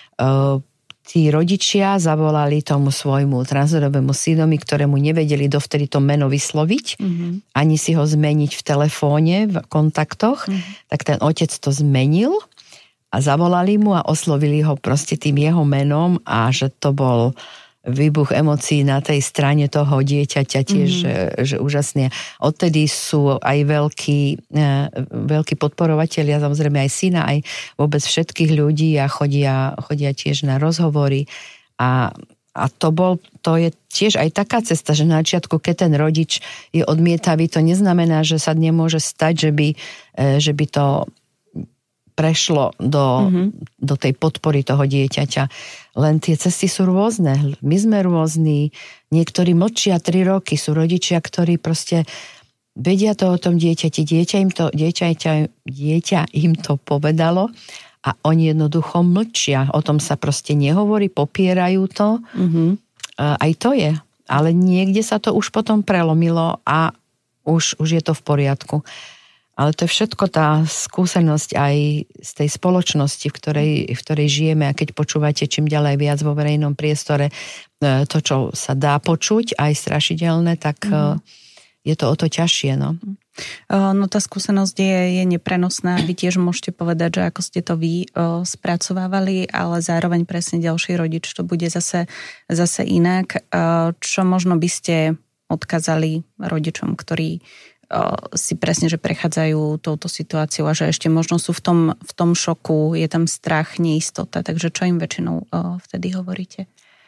tí rodičia zavolali tomu svojmu transrodovému synovi, ktorému nevedeli dovtedy to meno vysloviť, mm-hmm. ani si ho zmeniť v telefóne, v kontaktoch, mm-hmm. tak ten otec to zmenil a zavolali mu a oslovili ho proste tým jeho menom a že to bol výbuch emócií na tej strane toho dieťaťa tiež, mm. že, že úžasne. Odtedy sú aj veľkí, veľkí podporovatelia, samozrejme aj syna, aj vôbec všetkých ľudí a chodia, chodia tiež na rozhovory. A, a to bol, to je tiež aj taká cesta, že na začiatku, keď ten rodič je odmietavý, to neznamená, že sa nemôže stať, že by, že by to prešlo do, mm-hmm. do tej podpory toho dieťaťa. Len tie cesty sú rôzne. My sme rôzni. Niektorí mlčia tri roky. Sú rodičia, ktorí proste vedia to o tom dieťati. Dieťa im to, dieťa, dieťa im to povedalo a oni jednoducho mlčia. O tom sa proste nehovorí, popierajú to. Mm-hmm. Aj to je. Ale niekde sa to už potom prelomilo a už, už je to v poriadku. Ale to je všetko tá skúsenosť aj z tej spoločnosti, v ktorej, v ktorej žijeme a keď počúvate čím ďalej viac vo verejnom priestore to, čo sa dá počuť, aj strašidelné, tak mm. je to o to ťažšie. No, no tá skúsenosť je, je neprenosná. Vy tiež môžete povedať, že ako ste to vy o, spracovávali, ale zároveň presne ďalší rodič to bude zase, zase inak. O, čo možno by ste odkázali rodičom, ktorí si presne, že prechádzajú touto situáciou a že ešte možno sú v tom, v tom šoku, je tam strach, neistota, takže čo im väčšinou vtedy hovoríte?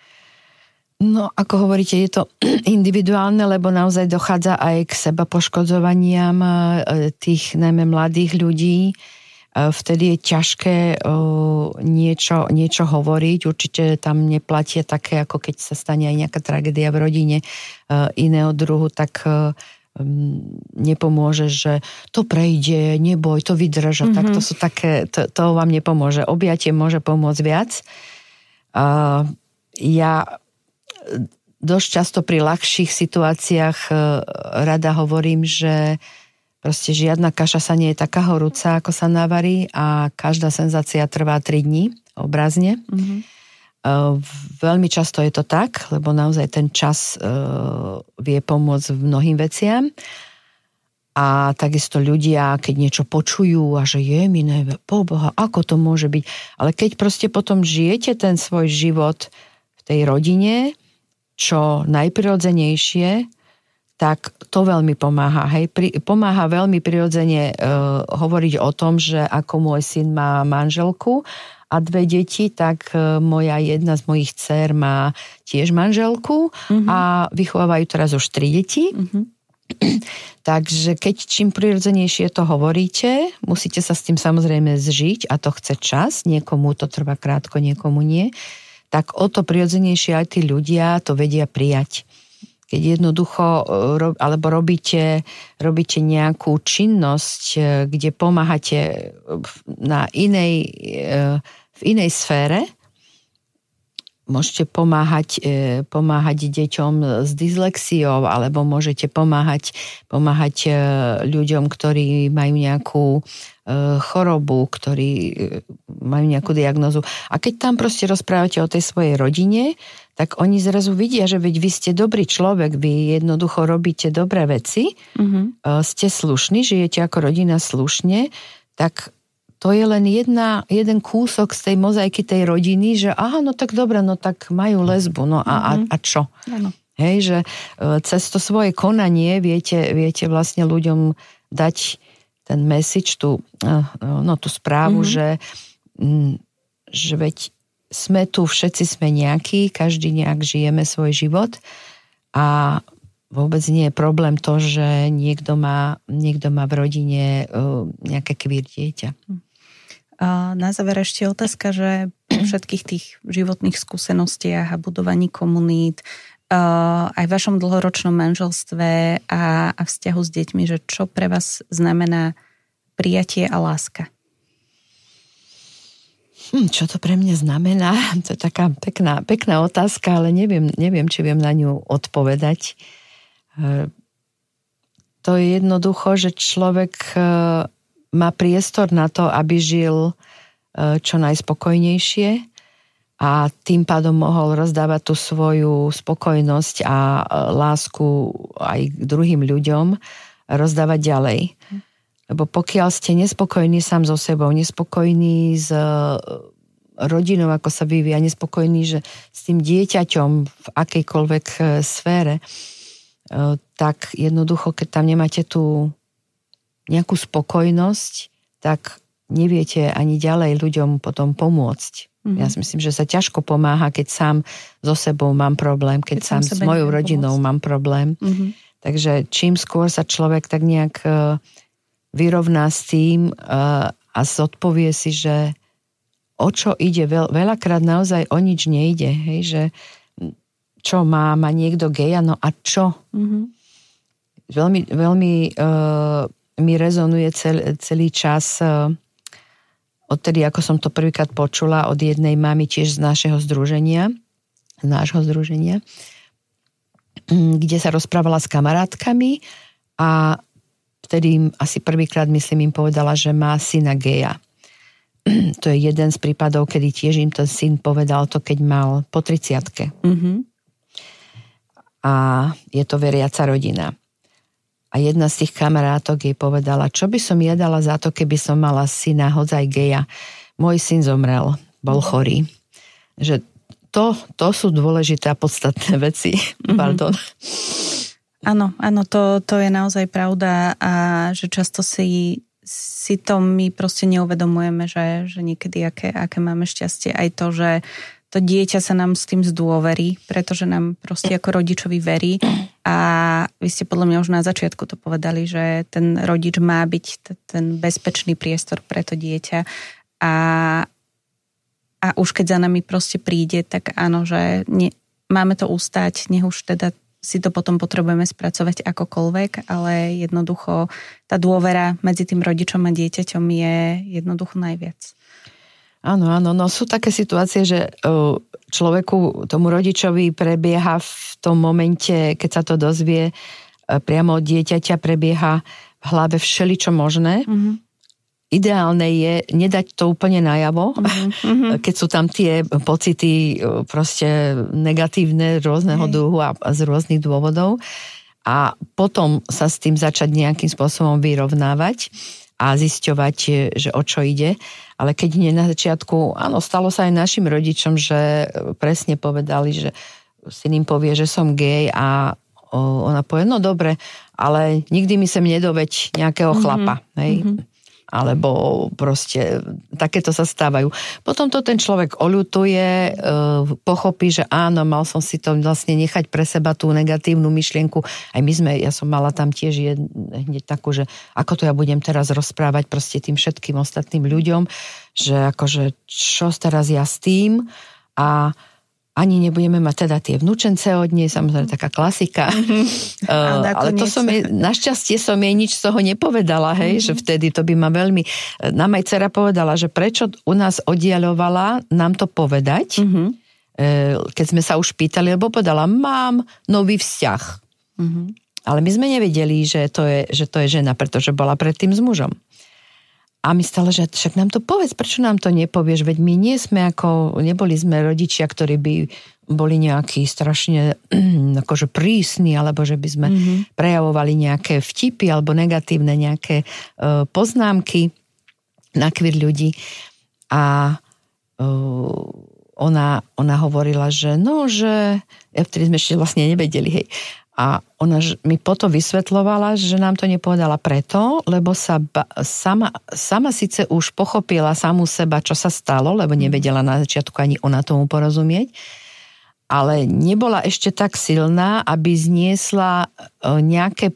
No, ako hovoríte, je to individuálne, lebo naozaj dochádza aj k seba poškodzovaniam tých najmä mladých ľudí. Vtedy je ťažké niečo, niečo hovoriť. Určite tam neplatia také, ako keď sa stane aj nejaká tragédia v rodine iného druhu, tak nepomôže, že to prejde, neboj, to vydrž, mm-hmm. tak to sú také, to, to vám nepomôže. Objatie môže pomôcť viac. Uh, ja dosť často pri ľahších situáciách uh, rada hovorím, že proste žiadna kaša sa nie je taká horúca, ako sa navarí a každá senzácia trvá tri dní, obrazne. Mm-hmm. Veľmi často je to tak, lebo naozaj ten čas uh, vie pomôcť v mnohým veciam. A takisto ľudia, keď niečo počujú a že je mi ne, poboha, ako to môže byť. Ale keď proste potom žijete ten svoj život v tej rodine, čo najprirodzenejšie, tak to veľmi pomáha. Hej, pri, pomáha veľmi prirodzene uh, hovoriť o tom, že ako môj syn má manželku a dve deti, tak moja jedna z mojich dcér má tiež manželku mm-hmm. a vychovávajú teraz už tri deti. Mm-hmm. Takže keď čím prirodzenejšie to hovoríte, musíte sa s tým samozrejme zžiť a to chce čas, niekomu to trvá krátko, niekomu nie, tak o to prirodzenejšie aj tí ľudia to vedia prijať. Keď jednoducho, alebo robíte, robíte nejakú činnosť, kde pomáhate na inej, v inej sfére, môžete pomáhať, pomáhať deťom s dyslexiou, alebo môžete pomáhať, pomáhať ľuďom, ktorí majú nejakú chorobu, ktorí majú nejakú diagnózu. A keď tam proste rozprávate o tej svojej rodine, tak oni zrazu vidia, že veď vy ste dobrý človek, vy jednoducho robíte dobré veci, mm-hmm. ste slušní, žijete ako rodina slušne, tak to je len jedna, jeden kúsok z tej mozaiky tej rodiny, že aha, no tak dobre, no tak majú lesbu, no a, mm-hmm. a, a čo? Ano. Hej, že cez to svoje konanie viete, viete vlastne ľuďom dať ten message, tú, no, tú správu, mm-hmm. že, že veď sme tu, všetci sme nejakí, každý nejak žijeme svoj život a vôbec nie je problém to, že niekto má, niekto má v rodine nejaké queer dieťa. A na záver ešte otázka, že po všetkých tých životných skúsenostiach a budovaní komunít, aj v vašom dlhoročnom manželstve a, a vzťahu s deťmi, že čo pre vás znamená prijatie a láska? Hm, čo to pre mňa znamená? To je taká pekná, pekná otázka, ale neviem, neviem, či viem na ňu odpovedať. To je jednoducho, že človek má priestor na to, aby žil čo najspokojnejšie a tým pádom mohol rozdávať tú svoju spokojnosť a lásku aj k druhým ľuďom rozdávať ďalej. Lebo pokiaľ ste nespokojní sám so sebou, nespokojní s rodinou, ako sa vyvíja, nespokojní, že s tým dieťaťom v akejkoľvek sfére, tak jednoducho, keď tam nemáte tú nejakú spokojnosť, tak neviete ani ďalej ľuďom potom pomôcť. Mm-hmm. Ja si myslím, že sa ťažko pomáha, keď sám so sebou mám problém, keď, keď sám s mojou rodinou pomôcť. Mám problém. Mm-hmm. Takže čím skôr sa človek tak nejak vyrovná s tým a zodpovie si, že o čo ide, veľakrát naozaj o nič nejde, hej, že čo má, má niekto geja, no a čo? Mm-hmm. Veľmi, veľmi uh, mi rezonuje cel, celý čas uh, odtedy, ako som to prvýkrát počula od jednej mamy tiež z našeho združenia, z nášho združenia, kde sa rozprávala s kamarátkami a vtedy im asi prvýkrát, myslím, im povedala, že má syna geja. To je jeden z prípadov, kedy tiež im ten syn povedal to, keď mal po tridsiatke. Mm-hmm. A je to veriaca rodina. A jedna z tých kamarátok jej povedala, čo by som ja dala za to, keby som mala syna hodzaj geja. Môj syn zomrel, bol chorý. Že to, to sú dôležité a podstatné veci. Mm-hmm. Pardon. Áno, áno, to, to je naozaj pravda a že často si, si to my proste neuvedomujeme, že, že niekedy aké, aké máme šťastie. Aj to, že to dieťa sa nám s tým zdôverí, pretože nám proste ako rodičovi verí a vy ste podľa mňa už na začiatku to povedali, že ten rodič má byť t- ten bezpečný priestor pre to dieťa a, a už keď za nami proste príde, tak áno, že ne, máme to ustáť, nech už teda si to potom potrebujeme spracovať akokoľvek, ale jednoducho tá dôvera medzi tým rodičom a dieťaťom je jednoducho najviac. Áno, áno, no sú také situácie, že človeku, tomu rodičovi prebieha v tom momente, keď sa to dozvie, priamo od dieťaťa prebieha v hlave všeličo možné. Mm-hmm. Ideálne je nedať to úplne najavo, mm-hmm. keď sú tam tie pocity proste negatívne rôzneho druhu a z rôznych dôvodov a potom sa s tým začať nejakým spôsobom vyrovnávať a zisťovať, že o čo ide. Ale keď nie na začiatku, áno, stalo sa aj našim rodičom, že presne povedali, že syn im povie, že som gej a ona povie, no dobre, ale nikdy mi sem nedoveď nejakého chlapa, mm-hmm. hej. Mm-hmm. Alebo proste takéto sa stávajú. Potom to ten človek oľutuje, pochopí, že áno, mal som si to vlastne nechať pre seba tú negatívnu myšlienku. Aj my sme, ja som mala tam tiež hneď takú, že ako to ja budem teraz rozprávať proste tým všetkým ostatným ľuďom, že akože čo teraz ja s tým a ani nebudeme mať teda tie vnúčence od nej, samozrejme taká klasika. Mm-hmm. Uh, ale to som jej, našťastie som jej nič z toho nepovedala, hej, mm-hmm. že vtedy to by ma veľmi... Nám aj dcera povedala, že prečo u nás oddiaľovala nám to povedať, mm-hmm. keď sme sa už pýtali, lebo povedala, mám nový vzťah. Mm-hmm. Ale my sme nevedeli, že to, je, že to je žena, pretože bola predtým s mužom. A my stále, že však nám to povedz, prečo nám to nepovieš, veď my nie sme ako, neboli sme rodičia, ktorí by boli nejakí strašne akože prísni, alebo že by sme mm-hmm. prejavovali nejaké vtipy alebo negatívne nejaké uh, poznámky na kvír ľudí. A uh, ona, ona hovorila, že no, že ja vtedy sme ešte vlastne nevedeli, hej. A ona mi potom vysvetľovala, že nám to nepovedala preto, lebo sa ba, sama, sama síce už pochopila samú seba, čo sa stalo, lebo nevedela na začiatku ani ona tomu porozumieť, ale nebola ešte tak silná, aby zniesla nejaké,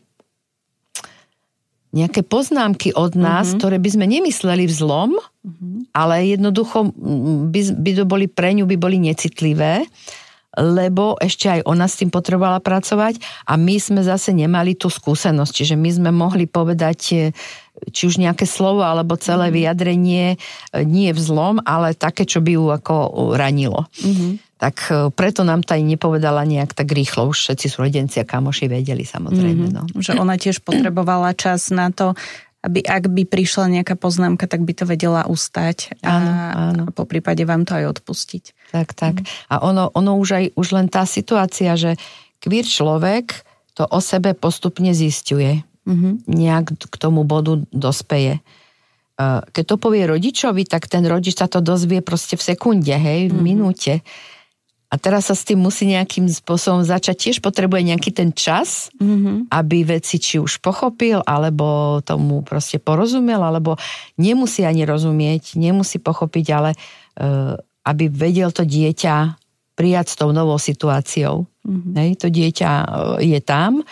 nejaké poznámky od nás, mm-hmm. ktoré by sme nemysleli v zlom, mm-hmm. ale jednoducho by, by to boli pre ňu, by boli necitlivé, lebo ešte aj ona s tým potrebovala pracovať a my sme zase nemali tú skúsenosť, čiže my sme mohli povedať či už nejaké slovo alebo celé mm-hmm. vyjadrenie nie v zlom, ale také, čo by ju ako ranilo. Mm-hmm. Tak preto nám to aj nepovedala nejak tak rýchlo, už všetci súrodenci a kamoši vedeli samozrejme. Mm-hmm. No. Že ona tiež potrebovala čas na to, aby ak by prišla nejaká poznámka, tak by to vedela ustať a, áno, áno. a po prípade vám to aj odpustiť. Tak, tak. Mm. A ono, ono už aj už len tá situácia, že queer človek to o sebe postupne zisťuje. Mm-hmm. Nejak k tomu bodu dospeje. Keď to povie rodičovi, tak ten rodič sa to dozvie proste v sekunde, hej, v mm-hmm. minúte. A teraz sa s tým musí nejakým spôsobom začať. Tiež potrebuje nejaký ten čas, mm-hmm. aby veci či už pochopil, alebo tomu proste porozumel, alebo nemusí ani rozumieť, nemusí pochopiť, ale uh, aby vedel to dieťa prijať s tou novou situáciou. Mm-hmm. Hej, to dieťa je tam.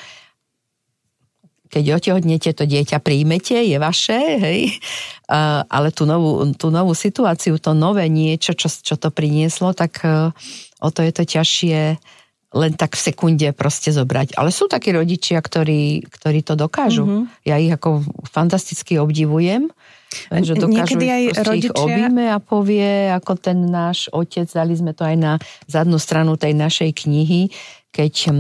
Keď otehotnete, to dieťa príjmete, je vaše, hej. Uh, ale tú novú, tú novú situáciu, to nové niečo, čo, čo to prinieslo, tak uh, o to je to ťažšie len tak v sekunde proste zobrať. Ale sú takí rodičia, ktorí, ktorí to dokážu. Mm-hmm. Ja ich ako fantasticky obdivujem, že dokážu ich, aj rodičia... ich objíme a povie, ako ten náš otec, dali sme to aj na zadnú stranu tej našej knihy, keď e,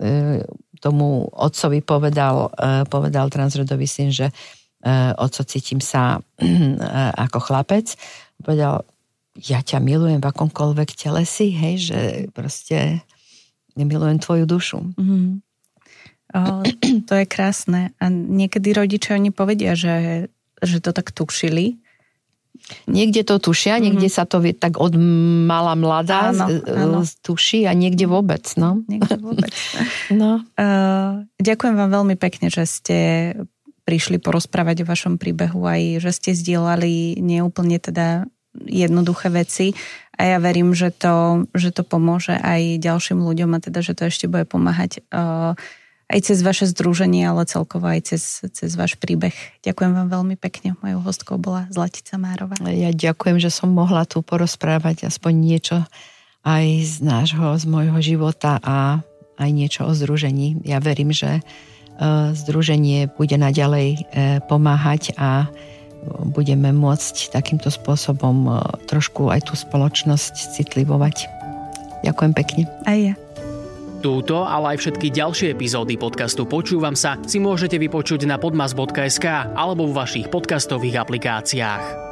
tomu otcovi povedal, e, povedal transrodový syn, že e, otco, cítim sa e, ako chlapec, povedal, ja ťa milujem v akomkoľvek telesi, hej, že proste milujem tvoju dušu. Mm. O, to je krásne. A niekedy rodičia oni povedia, že, že to tak tušili. Niekde to tušia, mm-hmm. niekde sa to vie, tak od mala mladá áno, áno. tuší a niekde vôbec. No. Niekde vôbec. no. uh, ďakujem vám veľmi pekne, že ste prišli porozprávať o vašom príbehu aj, že ste zdieľali neúplne teda jednoduché veci a ja verím, že to, že to pomôže aj ďalším ľuďom a teda, že to ešte bude pomáhať uh, aj cez vaše združenie, ale celkovo aj cez, cez váš príbeh. Ďakujem vám veľmi pekne. Mojou hostkou bola Zlatica Márová. Ja ďakujem, že som mohla tu porozprávať aspoň niečo aj z nášho, z môjho života a aj niečo o združení. Ja verím, že uh, združenie bude naďalej uh, pomáhať a budeme môcť takýmto spôsobom trošku aj tú spoločnosť citlivovať. Ďakujem pekne. Aj ja. Túto, ale aj všetky ďalšie epizódy podcastu Počúvam sa si môžete vypočuť na podmas bodka es ká alebo v vašich podcastových aplikáciách.